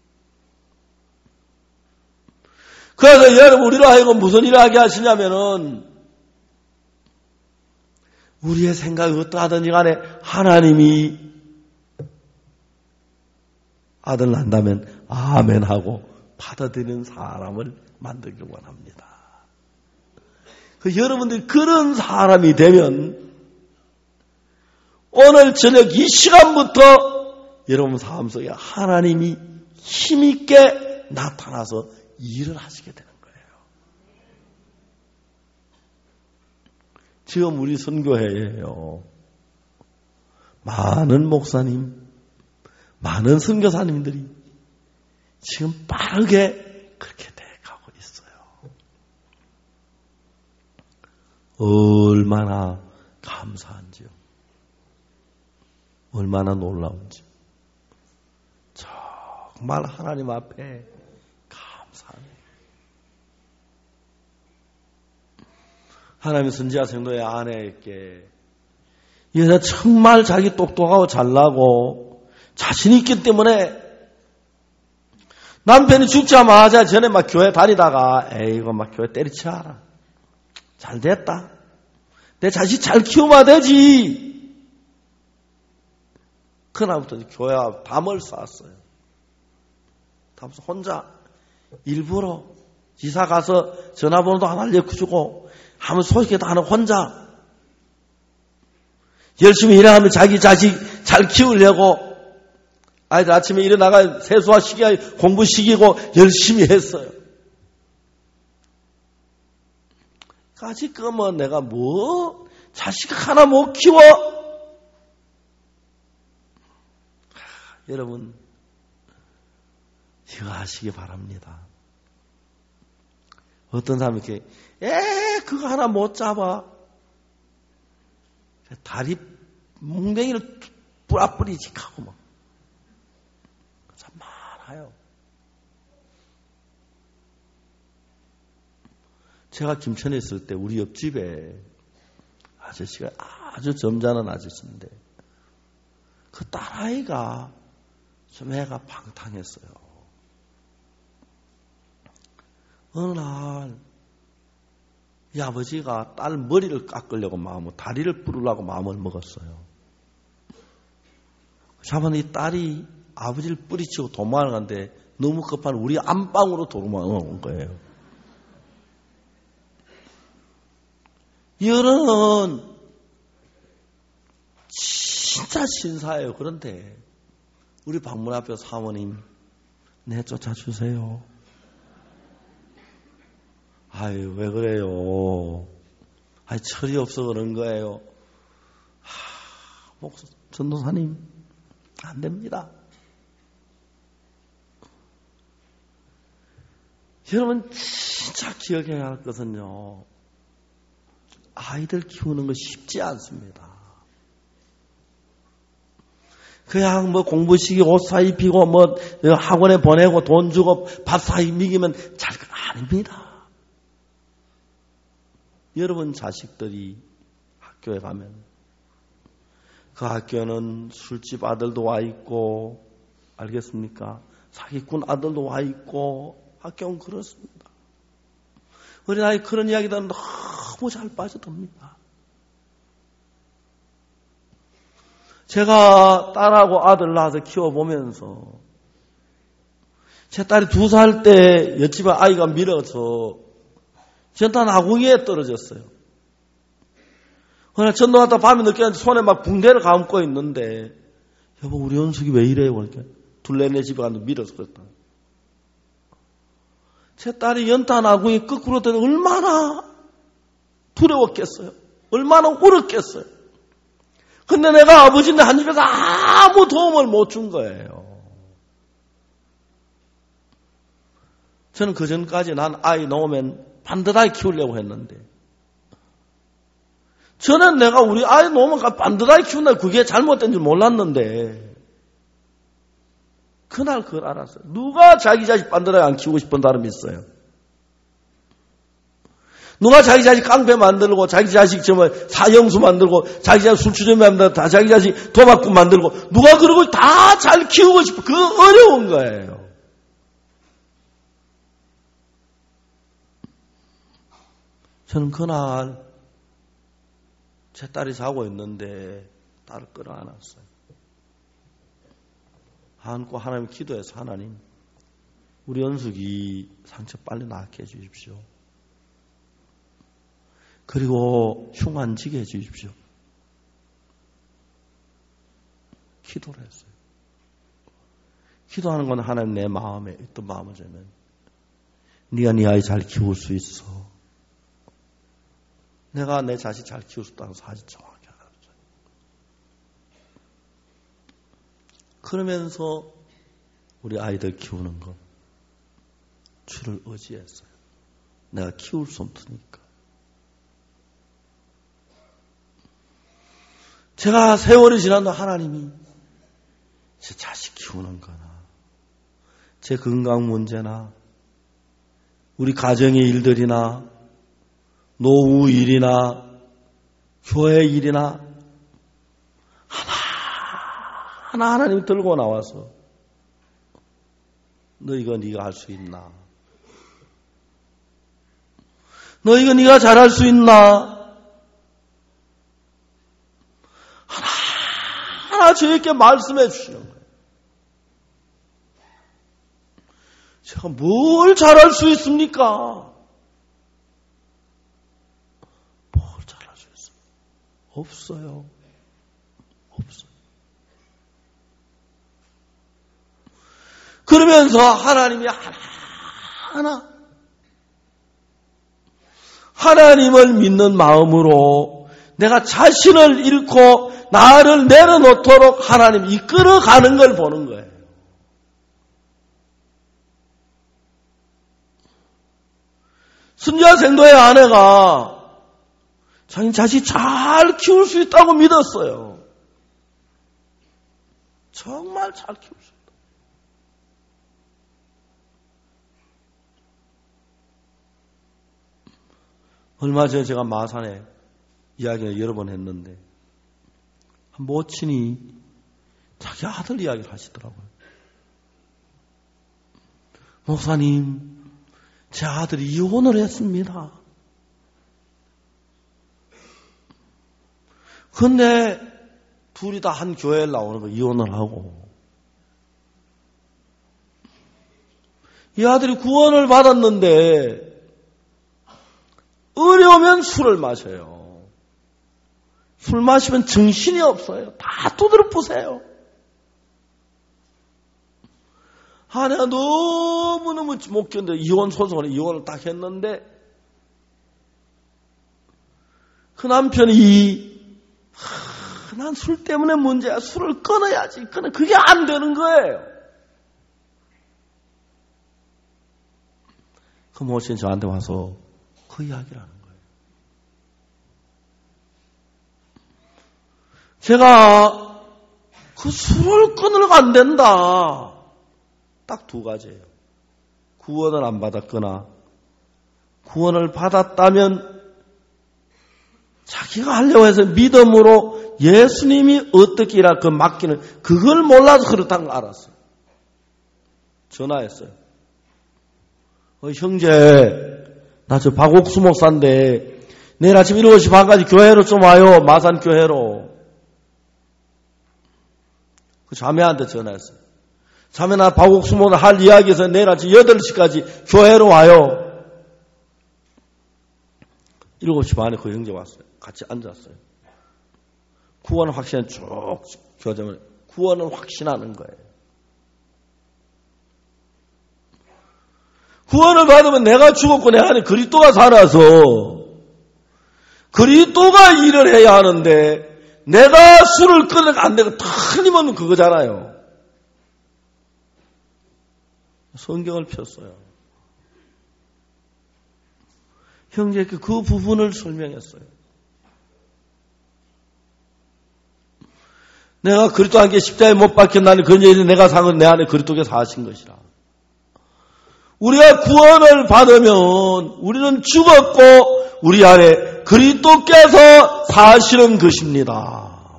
그래서 여러분 우리로 하여금 무슨 일을 하게 하시냐면은 우리의 생각이 어떠하든지 간에 하나님이 아들 난다면 아멘 하고 받아들이는 사람을 만들기 원합니다. 그 여러분들이 그런 사람이 되면 오늘 저녁 이 시간부터 여러분 삶 속에 하나님이 힘있게 나타나서 일을 하시게 되는 거예요. 지금 우리 선교회에요. 많은 목사님, 많은 선교사님들이 지금 빠르게 그렇게 돼가고 있어요. 얼마나 감사한지요. 얼마나 놀라운지요. 정말 하나님 앞에 감사합니다. 하나님의 선지자 성도의 아내에게 이 여자 정말 자기 똑똑하고 잘나고 자신 있기 때문에 남편이 죽자마자 전에 막 교회 다니다가 에이고 막 교회 때리치라. 잘 됐다. 내 자식 잘 키우면 되지. 그날부터 교회 앞 담을 쌓았어요. 담서 혼자 일부러 지사 가서 전화번호도 하나 알려주고 하면 소식도 하나 혼자 열심히 일하면 자기 자식 잘 키우려고 아이들 아침에 일어나가 세수하시기 공부시키고 열심히 했어요. 까짓 거면 내가 뭐 자식 하나 못 키워? 하, 여러분 이거 아시기 바랍니다. 어떤 사람이 이렇게 에 그거 하나 못 잡아 다리 뭉댕이를 뿌라뿌리지 하고 막 참 많아요. 제가 김천에 있을 때 우리 옆집에 아저씨가 아주 점잖은 아저씨인데 그 딸아이가 좀 애가 방탕했어요. 어느 날 이 아버지가 딸 머리를 깎으려고 마음을 다리를 부르려고 마음을 먹었어요. 자면 이 딸이 아버지를 뿌리치고 도망을 가는데 너무 급한 우리 안방으로 도망온 거예요. 이 어른은 진짜 신사예요. 그런데 우리 방문 앞에 사모님 내쫓아주세요. 아유 왜 그래요? 아이 철이 없어 그런 거예요. 하, 목사 전도사님 안 됩니다. 여러분 진짜 기억해야 할 것은요. 아이들 키우는 거 쉽지 않습니다. 그냥 뭐 공부시키고 옷 사 입히고 뭐 학원에 보내고 돈 주고 밥 사 먹이면 잘 아닙니다. 여러분 자식들이 학교에 가면 그 학교는 술집 아들도 와 있고 알겠습니까? 사기꾼 아들도 와 있고 학교는 그렇습니다. 우리 아이 그런 이야기들은 너무 잘 빠져듭니다. 제가 딸하고 아들 낳아서 키워보면서 제 딸이 두 살 때 옆집에 아이가 밀어서 연탄 아궁이에 떨어졌어요. 그러나 전도 갔다 밤에 늦게 손에 막 붕대를 감고 있는데, 여보, 우리 연숙이 왜 이래요? 그러니까 둘레네 집에 가서 밀어서 그랬다. 제 딸이 연탄 아궁이 거꾸로 되면 얼마나 두려웠겠어요. 얼마나 울었겠어요. 근데 내가 아버지인데 한 입에서 아무 도움을 못 준 거예요. 저는 그 전까지 난 아이 놓으면 반듯하게 키우려고 했는데, 저는 내가 우리 아이 놓으면 반듯하게 키운다, 그게 잘못된 줄 몰랐는데, 그날 그걸 알았어요. 누가 자기 자식 반듯하게 안 키우고 싶은 사람이 있어요? 누가 자기 자식 깡패 만들고, 자기 자식 정말 사형수 만들고, 자기 자식 술주점 만들고, 다 자기 자식 도박꾼 만들고, 누가 그러고 다 잘 키우고 싶어? 그거 어려운 거예요. 저는 그날 제 딸이 자고 있는데 딸을 끌어안았어요. 안고 하나님 기도해서, 하나님, 우리 연숙이 상처 빨리 낫게 해주십시오. 그리고 흉 안 지게 해주십시오. 기도를 했어요. 기도하는 건 하나님 내 마음에 어떤 마음을 주면, 네가 네 아이 잘 키울 수 있어. 내가 내 자식 잘 키울 수 있다고 사실 정확히 알았어요. 그러면서 우리 아이들 키우는 것, 주를 의지했어요. 내가 키울 수 없으니까. 제가 세월이 지나도 하나님이 제 자식 키우는 거나, 제 건강 문제나, 우리 가정의 일들이나, 노후 일이나, 교회 일이나, 하나, 하나 하나님 들고 나와서, 너 이거 네가 할 수 있나? 너 이거 네가 잘할 수 있나? 하나 저에게 말씀해 주시는 거예요. 제가 뭘 잘할 수 있습니까? 뭘 잘할 수 있어요? 없어요. 없어요. 그러면서 하나님이 하나하나 하나님을 믿는 마음으로 내가 자신을 잃고 나를 내려놓도록 하나님 이끌어가는 걸 보는 거예요. 순자 생도의 아내가 자기 자식 잘 키울 수 있다고 믿었어요. 정말 잘 키울 수 있다. 얼마 전에 제가 마산에 이야기를 여러 번 했는데, 모친이 자기 아들 이야기를 하시더라고요. 목사님, 제 아들이 이혼을 했습니다. 근데 둘이 다 한 교회에 나오는 거 이혼을 하고, 이 아들이 구원을 받았는데 어려우면 술을 마셔요. 술 마시면 정신이 없어요. 다 두드려 부세요. 아내가 너무너무 못 견뎌. 이혼 소송을 이혼을 딱 했는데, 그 남편이 하, 난 술 때문에 문제야. 술을 끊어야지. 끊어. 그게 안 되는 거예요. 그 모친이 저한테 와서 그 이야기를 하는 거예요. 제가 그 술을 끊으려고 안 된다. 딱 두 가지예요. 구원을 안 받았거나, 구원을 받았다면 자기가 하려고 해서 믿음으로 예수님이 어떻게 일할 그 맡기는, 그걸 몰라서 그렇다는 걸 알았어요. 전화했어요. 어, 형제, 나 저 박옥수 목사인데 내일 아침 일곱 시 반까지 교회로 좀 와요. 마산 교회로. 그 자매한테 전화했어요. 자매, 나 박옥수 목사 할 이야기에서 내일 아침 여덟 시까지 교회로 와요. 일곱 시 반에 그 형제 왔어요. 같이 앉았어요. 구원 확신을 쭉 교정을, 구원은 확신하는 거예요. 구원을 받으면 내가 죽었고 내 안에 그리스도가 살아서 그리스도가 일을 해야 하는데 내가 술을 끊으면 안 되고 틀림없는 그거잖아요. 성경을 폈어요. 형제께 그 부분을 설명했어요. 내가 그리스도와 함께 십자가에 못 박혔나니 그 일이 내가 산 건 내 안에 그리스도께서 사신 것이라. 우리가 구원을 받으면 우리는 죽었고 우리 안에 그리스도께서 사시는 것입니다.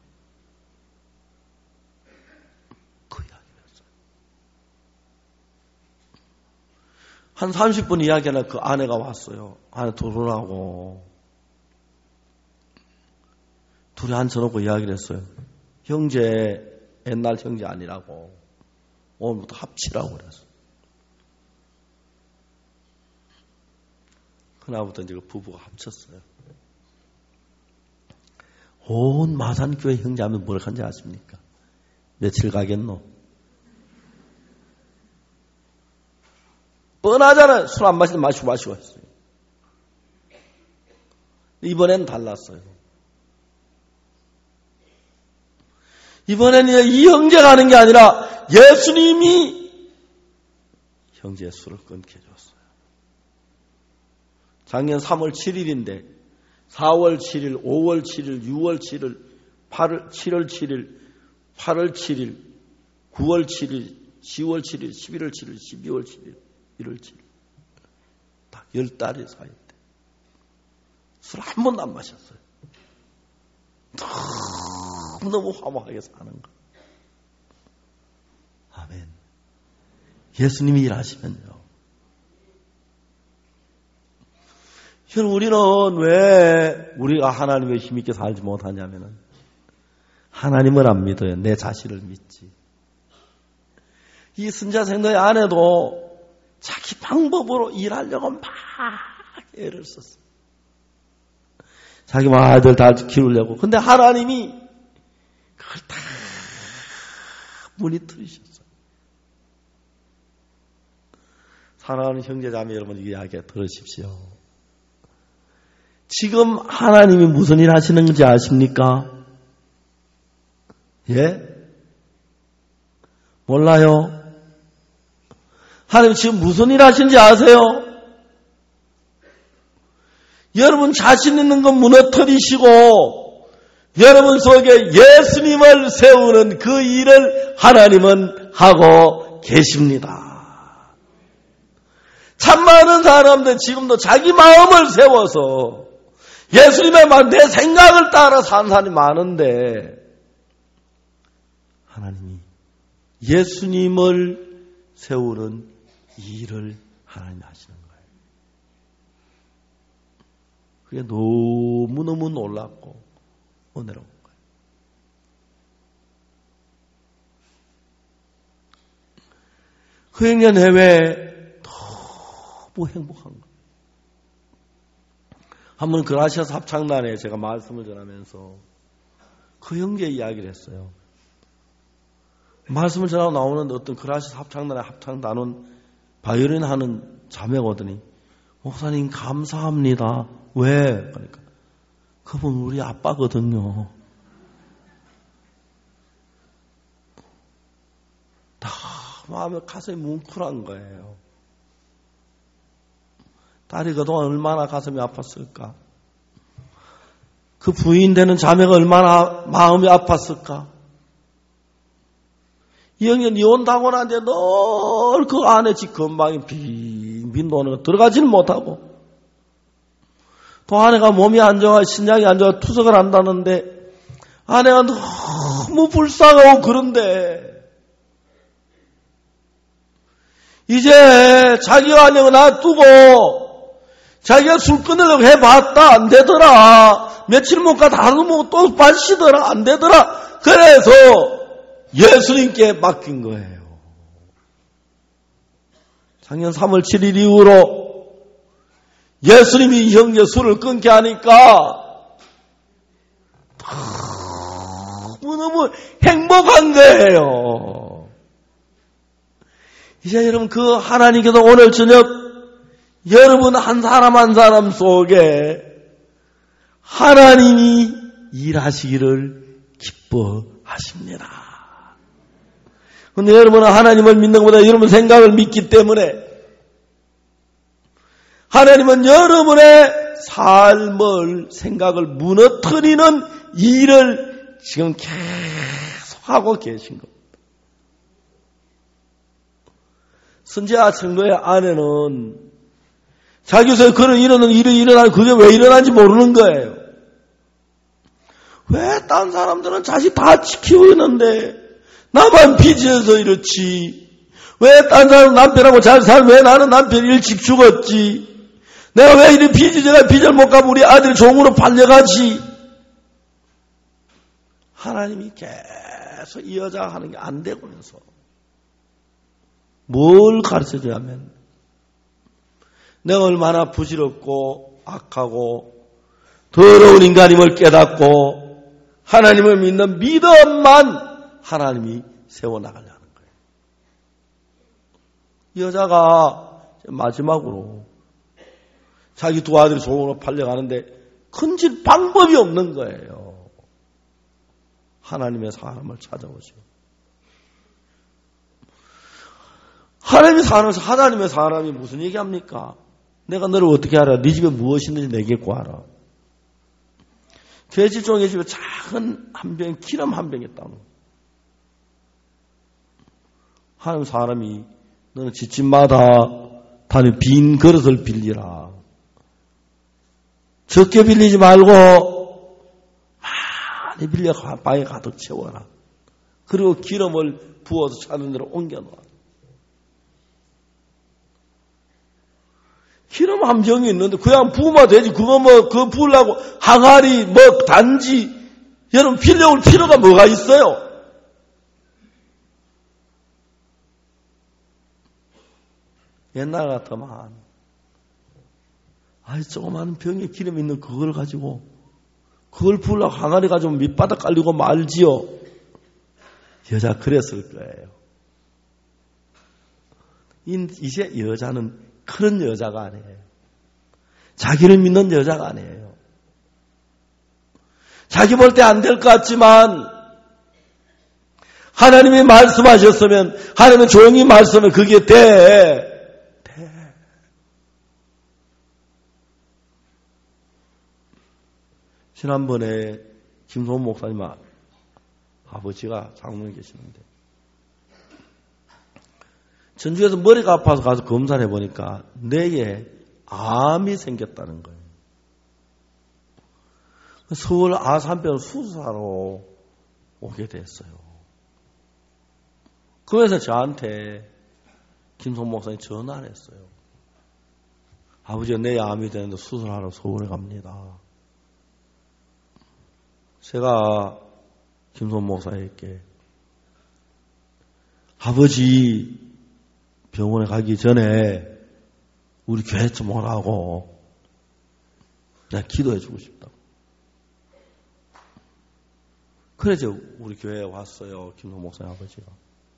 그 이야기였어요. 한 삼십 분 이야기하나 그 아내가 왔어요. 안에 들어오라고. 둘이 앉혀놓고 이야기를 했어요. 형제, 옛날 형제 아니라고. 오늘부터 합치라고 그랬어요. 그날부터 이제 부부가 합쳤어요. 온 마산교회 형제하면 뭘 한지 아십니까? 며칠 가겠노? 뻔하잖아요. 술 안 마시면 마시고 마시고 했어요. 이번엔 달랐어요. 이번에는 이 형제가 하는 게 아니라 예수님이 형제의 술을 끊게 해줬어요. 작년 삼월 칠일인데 사월 칠일, 오월 칠일, 유월 칠일, 팔월, 칠월 칠일, 팔월 칠일, 구월 칠일, 시월 칠일, 십일월 칠일, 십이월 칠일, 일월 칠일 딱 열 달이 사이 때 술 한 번도 안 마셨어요. 너무 화목하게 사는 거. 아멘. 예수님이 일하시면요. 우리는 왜 우리가 하나님의 힘있게 살지 못하냐면은 하나님을 안 믿어요. 내 자신을 믿지. 이 선자생도의 아내도 자기 방법으로 일하려고 막 애를 썼어요. 자기 아들 다 키우려고. 근데 하나님이 그걸 다 무너뜨리셨어요. 사랑하는 형제자매 여러분, 이 이야기 들으십시오. 지금 하나님이 무슨 일 하시는지 아십니까? 예? 몰라요? 하나님 지금 무슨 일 하시는지 아세요? 여러분 자신 있는 건 무너뜨리시고 여러분 속에 예수님을 세우는 그 일을 하나님은 하고 계십니다. 참 많은 사람들 지금도 자기 마음을 세워서 예수님의 말, 내 생각을 따라 사는 사람이 많은데 하나님이 예수님을 세우는 일을 하나님이 하시는 거예요. 그게 너무너무 놀랍고 은혜로운 거예요. 그 형제 내외 너무 행복한 거예요. 한번 그라시아스 합창단에 제가 말씀을 전하면서 그 형제 이야기를 했어요. 말씀을 전하고 나오는 어떤 그라시아스 합창단의 합창단은 바이올린 하는 자매거든요. 목사님 감사합니다. 왜? 그러니까 그분 우리 아빠거든요. 다 마음에 가슴이 뭉클한 거예요. 딸이 그동안 얼마나 가슴이 아팠을까? 그 부인 되는 자매가 얼마나 마음이 아팠을까? 이 형님 이혼당하고 나는데 늘 그 안에 집 건방이 빈빈 도는 거 들어가지는 못하고 또 아내가 몸이 안 좋아 신장이 안 좋아 투석을 한다는데 아내가 너무 불쌍하고 그런데 이제 자기가 아내가 놔두고 자기가 술 끊으려고 해봤다. 안 되더라. 며칠 못 가 다른 거 먹고 또 발시더라. 안 되더라. 그래서 예수님께 맡긴 거예요. 작년 삼월 칠일 이후로 예수님이 형제 술을 끊게 하니까 너무너무 행복한 거예요. 이제 여러분 그 하나님께서 오늘 저녁 여러분 한 사람 한 사람 속에 하나님이 일하시기를 기뻐하십니다. 그런데 여러분은 하나님을 믿는 것보다 여러분 생각을 믿기 때문에 하나님은 여러분의 삶을 생각을 무너뜨리는 일을 지금 계속 하고 계신 겁니다. 선지자 청도의 아내는 자기에서 그런 일어나는 일이 일어나는 그게 왜 일어나는지 모르는 거예요. 왜 딴 사람들은 자식 다 지키고 있는데 나만 빚져서 이렇지. 왜 딴 사람 남편하고 잘 살면 왜 나는 남편 일찍 죽었지. 내가 왜 이리 빚져가 빚을 못 갚고 우리 아들이 종으로 팔려가지. 하나님이 계속 이 여자가 하는 게 안 되고면서 뭘 가르쳐줘야면 내가 얼마나 부질없고 악하고 더러운 인간임을 깨닫고 하나님을 믿는 믿음만 하나님이 세워나가려는 거예요. 이 여자가 마지막으로 자기 두 아들이 종으로 팔려가는데 큰질 방법이 없는 거예요. 하나님의 사람을 찾아오죠. 하나님의 사람을 하나님의 사람이 무슨 얘기합니까? 내가 너를 어떻게 알아? 네 집에 무엇이 있는지 내게 구하라. 돼지종의 집에 작은 한 병, 기름 한 병이 있다고. 하나님 사람이 너는 집집마다 다니 빈 그릇을 빌리라. 적게 빌리지 말고 많이 빌려 방에 가득 채워라. 그리고 기름을 부어서 차는 데로 옮겨놓아. 기름 한 병이 있는데 그냥 부으면 되지. 그거 뭐 그거 부으려고 항아리 뭐 단지 여러분 빌려올 필요가 뭐가 있어요? 옛날 같으면 아이 조그마한 병에 기름 있는 그걸 가지고 그걸 부으려고 항아리 가지고 밑바닥 깔리고 말지요. 여자 그랬을 거예요. 이제 여자는 그런 여자가 아니에요. 자기를 믿는 여자가 아니에요. 자기 볼 때 안 될 것 같지만 하나님이 말씀하셨으면 하나님은 조용히 말씀하면 그게 돼. 돼. 지난번에 김소원 목사님 아버지가 장로에 계시는데 전주에서 머리가 아파서 가서 검사를 해보니까 뇌에 암이 생겼다는 거예요. 서울 아산병원 수술하러 오게 됐어요. 그래서 저한테 김송 목사님 전화를 했어요. 아버지가 뇌에 암이 되는데 수술하러 서울에 갑니다. 제가 김송 목사님께 아버지 병원에 가기 전에 우리 교회 좀 오라고 내가 기도해 주고 싶다고. 그래서 우리 교회에 왔어요. 김동 목사님 아버지가.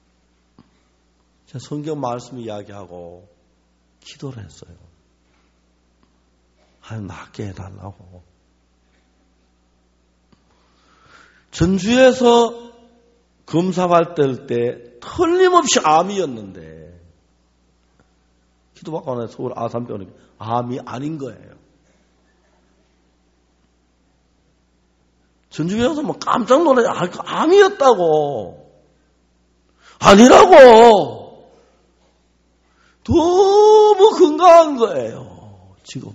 제가 성경 말씀 이야기하고 기도를 했어요. 하나님 낫게 해달라고. 전주에서 검사받을 때 틀림없이 암이었는데 기도받고 나서 서울 아산병원에 암이 아닌 거예요. 전주에 와서 뭐 깜짝 놀라서 암이었다고. 아니라고. 너무 건강한 거예요. 지금.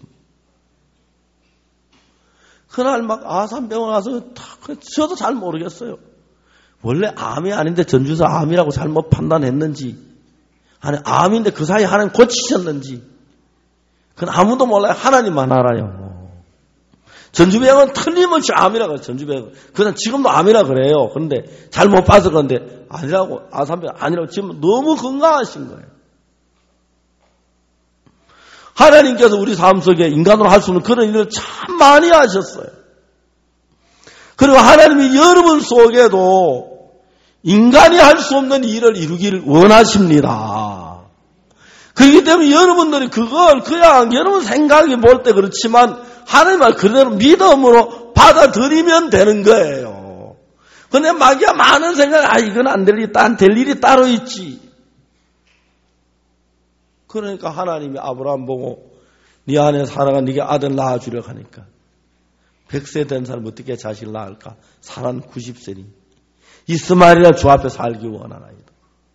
그날 막 아산병원 와서 저도 잘 모르겠어요. 원래 암이 아닌데 전주에서 암이라고 잘못 판단했는지 아니 암인데 그 사이에 하나님 고치셨는지 그건 아무도 몰라요. 하나님만 알아요. 전주병은 틀림없이 암이라고 해요. 전주병은. 그냥 지금도 암이라 그래요. 그런데 잘못 봐서 그런데 아니라고 아산병 아니라고 지금 너무 건강하신 거예요. 하나님께서 우리 삶 속에 인간으로 할 수 없는 그런 일을 참 많이 하셨어요. 그리고 하나님이 여러분 속에도 인간이 할 수 없는 일을 이루기를 원하십니다. 그렇기 때문에 여러분들이 그걸 그냥 여러분 생각이 볼 때 그렇지만 하나님을 그대로 믿음으로 받아들이면 되는 거예요. 근데 막이야 많은 생각, 아 이건 안 될 일이, 딴 될 일이 따로 있지. 그러니까 하나님이 아브라함 보고 네 안에 사라가 네게 아들 낳아주려 하니까 백 세 된 사람 어떻게 자식을 낳을까? 사라는 구십 세니 이스마엘이라 주 앞에 살기 원하나이다.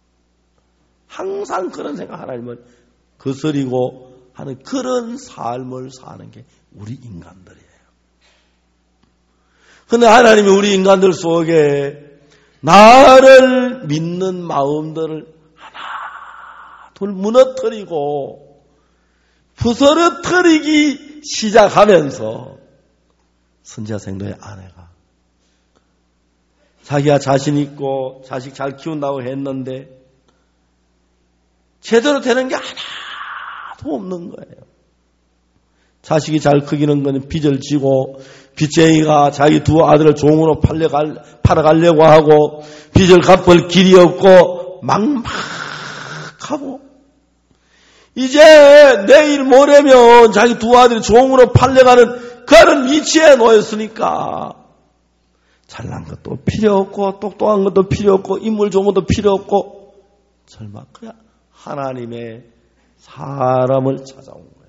항상 그런 생각 하나님을 거스리고 하는 그런 삶을 사는 게 우리 인간들이에요. 그런데 하나님이 우리 인간들 속에 나를 믿는 마음들을 하나 둘 무너뜨리고 부서뜨리기 시작하면서 선지자 생도의 아내가 자기가 자신 있고 자식 잘 키운다고 했는데 제대로 되는 게 하나도 없는 거예요. 자식이 잘 크기는 거는 빚을 지고 빚쟁이가 자기 두 아들을 종으로 팔려갈, 팔아가려고 하고 빚을 갚을 길이 없고 막막하고 이제 내일 모레면 자기 두 아들이 종으로 팔려가는 그런 위치에 놓였으니까 잘난 것도 필요 없고 똑똑한 것도 필요 없고 인물 좋은 것도 필요 없고 설마 그냥 하나님의 사람을 찾아온 거예요.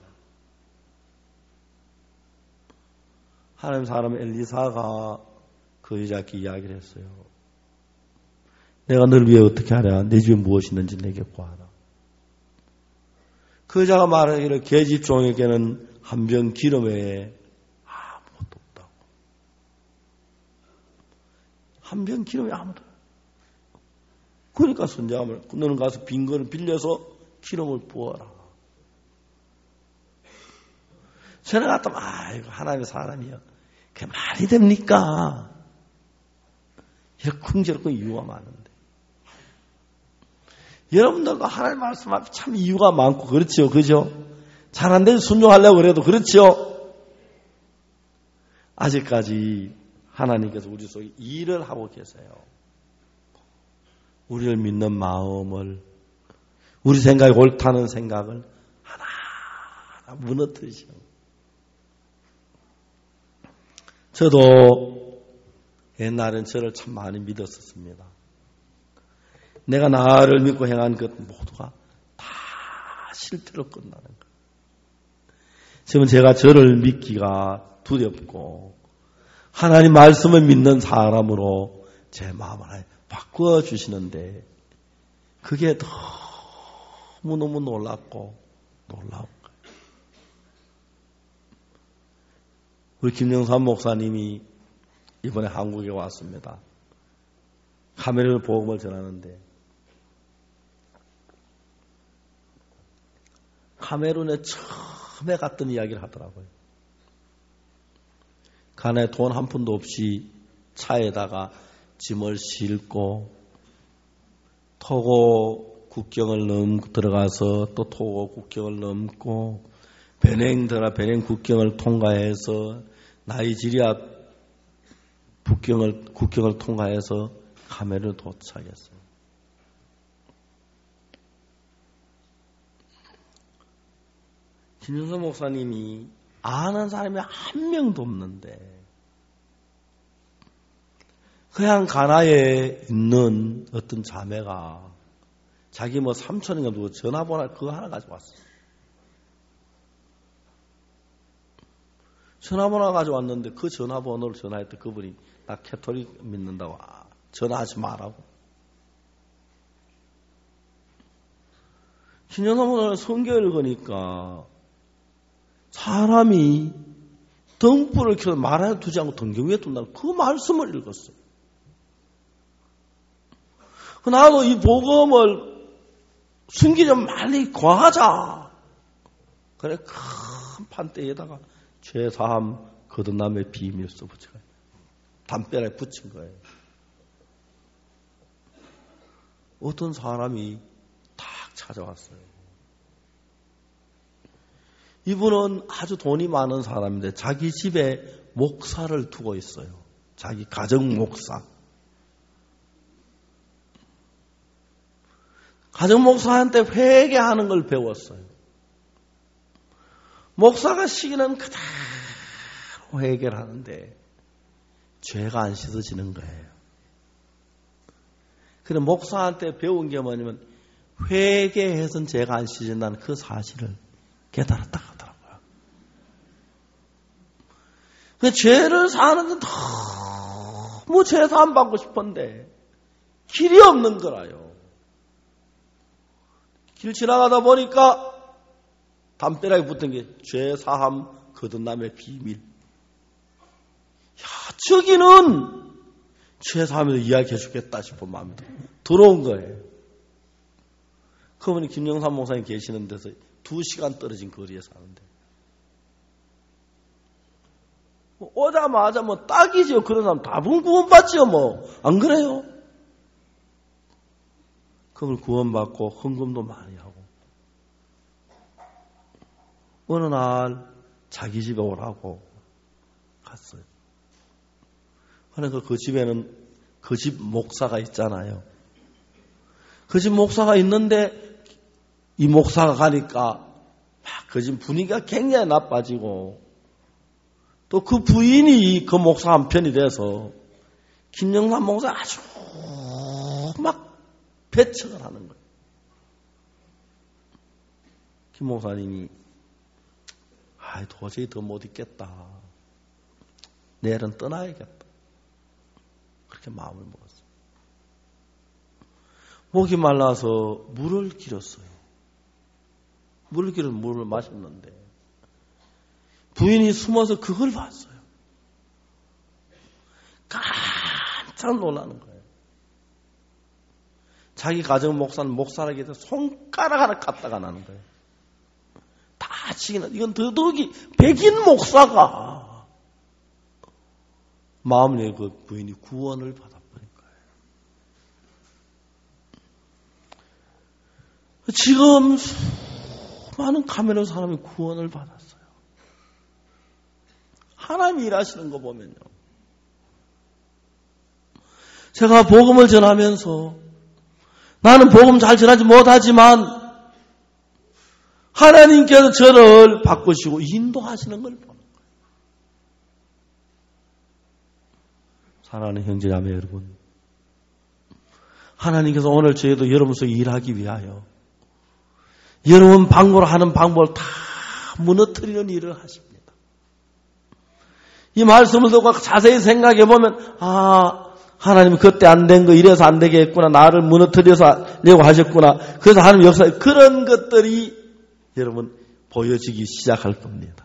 하나님 사람 엘리사가 그 여자에게 이야기를 했어요. 내가 너를 위해 어떻게 하랴? 내 집에 무엇이 있는지 내게 구하라. 그 여자가 말하기를 계집종에게는 한 병 기름 외에 아무것도 없다고. 한 병 기름 외에 아무것도 없다고. 그러니까 선지자를 너는 가서 빈 거를 빌려서 기름을 부어라. 저는 갔다 아이고 하나님의 사람이요. 그게 말이 됩니까? 이렇게 궁지럽고 이유가 많은데. 여러분들과 하나님 말씀 앞에 참 이유가 많고 그렇죠. 그죠? 잘 안 되면 순종하려고 그래도 그렇죠. 아직까지 하나님께서 우리 속에 일을 하고 계세요. 우리를 믿는 마음을 우리 생각이 옳다는 생각을 하나하나 무너뜨리시는 거예요. 저도 옛날엔 저를 참 많이 믿었었습니다. 내가 나를 믿고 행한 것 모두가 다 실패로 끝나는 거예요. 지금 제가 저를 믿기가 두렵고 하나님 말씀을 믿는 사람으로 제 마음을 바꾸어 주시는데 그게 너무너무 놀랍고 놀라운 거예요. 우리 김영삼 목사님이 이번에 한국에 왔습니다. 카메르 복음을 전하는데 카메룬에 처음에 갔던 이야기를 하더라고요. 간에 돈 한 푼도 없이 차에다가 짐을 싣고 토고 국경을 넘 들어가서 또 토고 국경을 넘고 베냉 들어 베냉 국경을 통과해서 나이지리아 국경을 국경을 통과해서 카메룬에 도착했어요. 김영선 목사님이 아는 사람이 한 명도 없는데 그냥 가나에 있는 어떤 자매가 자기 뭐 삼촌인가 누구 전화번호 그거 하나 가지고 왔어요. 전화번호 가지고 왔는데 그 전화번호를 전화했더니 그분이 나 캐톨릭 믿는다고 전화하지 말라고. 신영사모는 성경 읽으니까 사람이 등불을 켜서 말해 두지 않고 등경 위에 둔다는 그 말씀을 읽었어요. 나도 이 복음을 숨기지 말리 구하자. 그래 큰 판대에다가 죄사함 거듭남의 비밀 써붙여 담벼락에 붙인 거예요. 어떤 사람이 딱 찾아왔어요. 이분은 아주 돈이 많은 사람인데 자기 집에 목사를 두고 있어요. 자기 가정 목사. 가정 목사한테 회개하는 걸 배웠어요. 목사가 시키는 그대로 회개를 하는데 죄가 안 씻어지는 거예요. 그래서 목사한테 배운 게 뭐냐면 회개해서는 죄가 안 씻어진다는 그 사실을 깨달았다 하더라고요. 그 죄를 사는데 너무 죄 사함 받고 싶은데 길이 없는 거라요. 길 지나가다 보니까 담벼락에 붙은 게 죄 사함 거듭남의 비밀. 야, 저기는 죄 사함에서 이야기해 주겠다 싶은 마음이 들어온 거예요. 그분이 김영삼 목사님 계시는 데서 두 시간 떨어진 거리에 사는데. 뭐 오자마자 뭐 딱이죠. 그런 사람 다분 구원받지요, 뭐. 안 그래요? 그걸 구원받고 헌금도 많이 하고. 어느 날 자기 집에 오라고 갔어요. 그러니까 그 집에는 그 집 목사가 있잖아요. 그 집 목사가 있는데 이 목사가 가니까 막 그 집 분위기가 굉장히 나빠지고 또 그 부인이 그 목사 한편이 돼서 김영삼 목사 아주 막 배척을 하는 거예요. 김 목사님이 아, 도저히 더 못 있겠다. 내일은 떠나야겠다. 그렇게 마음을 먹었어요. 목이 말라서 물을 길었어요. 물을 길어서 물을 마셨는데 부인이 숨어서 그걸 봤어요. 깜짝 놀라는 거예요. 자기 가정 목사는 목사에게 손가락 하나 갖다가 나는 거예요. 다 치기는 이건 더더욱이 백인 목사가 마음을 내고 그 부인이 구원을 받아버린 거예요. 지금 많은 카메라 사람이 구원을 받았어요. 하나님이 일하시는 거 보면요. 제가 복음을 전하면서 나는 복음 잘 전하지 못하지만 하나님께서 저를 바꾸시고 인도하시는 걸 보는 거예요. 사랑하는 형제자매 여러분, 하나님께서 오늘 저희도 여러분 속에 일하기 위하여 여러분 방법으로 하는 방법을 다 무너뜨리는 일을 하십니다. 이 말씀을 듣고 자세히 생각해 보면 아 하나님이 그때 안 된 거 이래서 안 되겠구나. 나를 무너뜨려서 내고 하셨구나. 그래서 하나님 역사에 그런 것들이 여러분 보여지기 시작할 겁니다.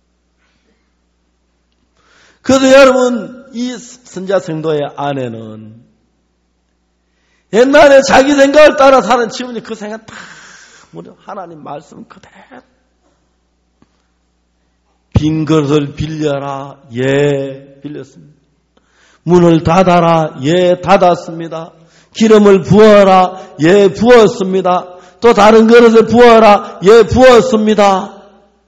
그래서 여러분 이 선지자 성도의 아내는 옛날에 자기 생각을 따라 사는 지금은 그 생각 다 하나님 말씀 그대로 빈 그릇을 빌려라. 예, 빌렸습니다. 문을 닫아라. 예, 닫았습니다. 기름을 부어라. 예, 부었습니다. 또 다른 그릇을 부어라. 예, 부었습니다.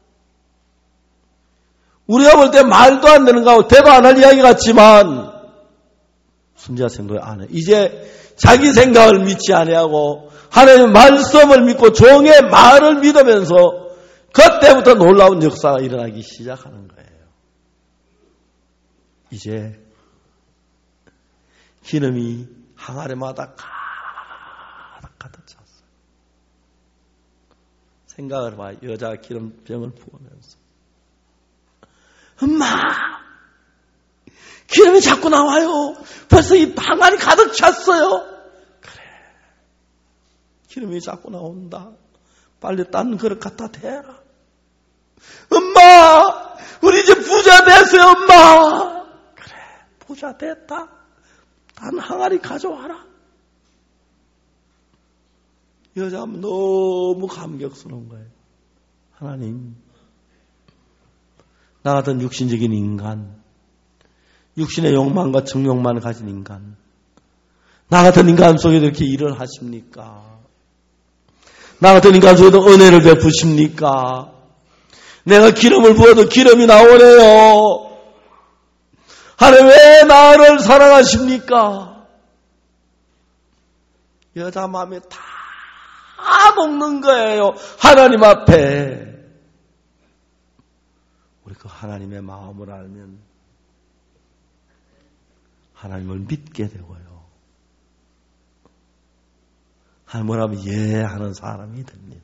우리가 볼 때 말도 안 되는 거하고 대도 안 할 이야기 같지만 순자 성도의 아내 이제 자기 생각을 믿지 아니하고 하나님의 말씀을 믿고 종의 말을 믿으면서 그때부터 놀라운 역사가 일어나기 시작하는 거예요. 이제 기름이 항아리마다 가득 가득 찼어요. 생각을 해봐요. 여자가 기름병을 부으면서 엄마 기름이 자꾸 나와요. 벌써 이 항아리 가득 찼어요. 그래 기름이 자꾸 나온다. 빨리 딴 그릇 갖다 대라. 엄마 우리 이제 부자 됐어요. 엄마 그래 부자 됐다. 단 항아리 가져와라. 여자가 너무 감격스러운 거예요. 하나님 나 같은 육신적인 인간, 육신의 욕망과 정욕만을 가진 인간, 나 같은 인간 속에도 이렇게 일을 하십니까? 나 같은 인간 속에도 은혜를 베푸십니까? 내가 기름을 부어도 기름이 나오네요. 하나님 왜 나를 사랑하십니까? 여자 마음에 다 녹는 거예요. 하나님 앞에. 우리 그 하나님의 마음을 알면 하나님을 믿게 되고요. 하나님을 하면 예 하는 사람이 됩니다.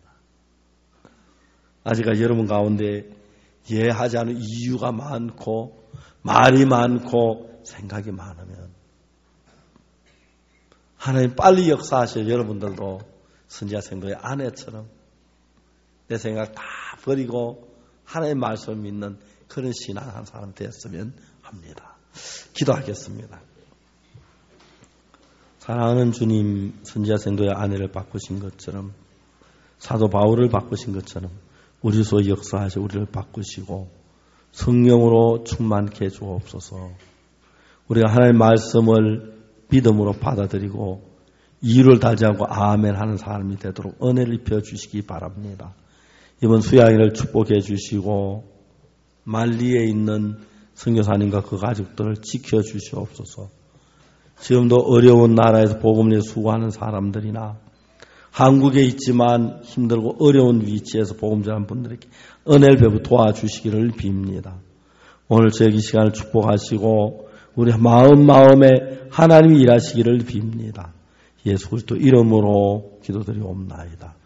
아직까지 여러분 가운데 예 하지 않은 이유가 많고 말이 많고 생각이 많으면 하나님 빨리 역사하셔. 여러분들도 선지자 성도의 아내처럼 내 생각 다 버리고 하나님의 말씀을 믿는 그런 신앙한 사람 되었으면 합니다. 기도하겠습니다. 사랑하는 주님, 선지자 성도의 아내를 바꾸신 것처럼 사도 바울을 바꾸신 것처럼 우리 속에 역사하셔 우리를 바꾸시고 성령으로 충만케 해 주옵소서. 우리가 하나님의 말씀을 믿음으로 받아들이고 이유를 달지 않고 아멘 하는 사람이 되도록 은혜를 입혀 주시기 바랍니다. 이번 수양일을 축복해 주시고 말리에 있는 선교사님과 그 가족들을 지켜 주시옵소서. 지금도 어려운 나라에서 복음을 수고하는 사람들이나 한국에 있지만 힘들고 어려운 위치에서 복음 전하는 분들에게 은혜를 베풀어 도와주시기를 빕니다. 오늘 저희 시간을 축복하시고 우리 마음 마음에 하나님이 일하시기를 빕니다. 예수 그리스도 이름으로 기도드리옵나이다.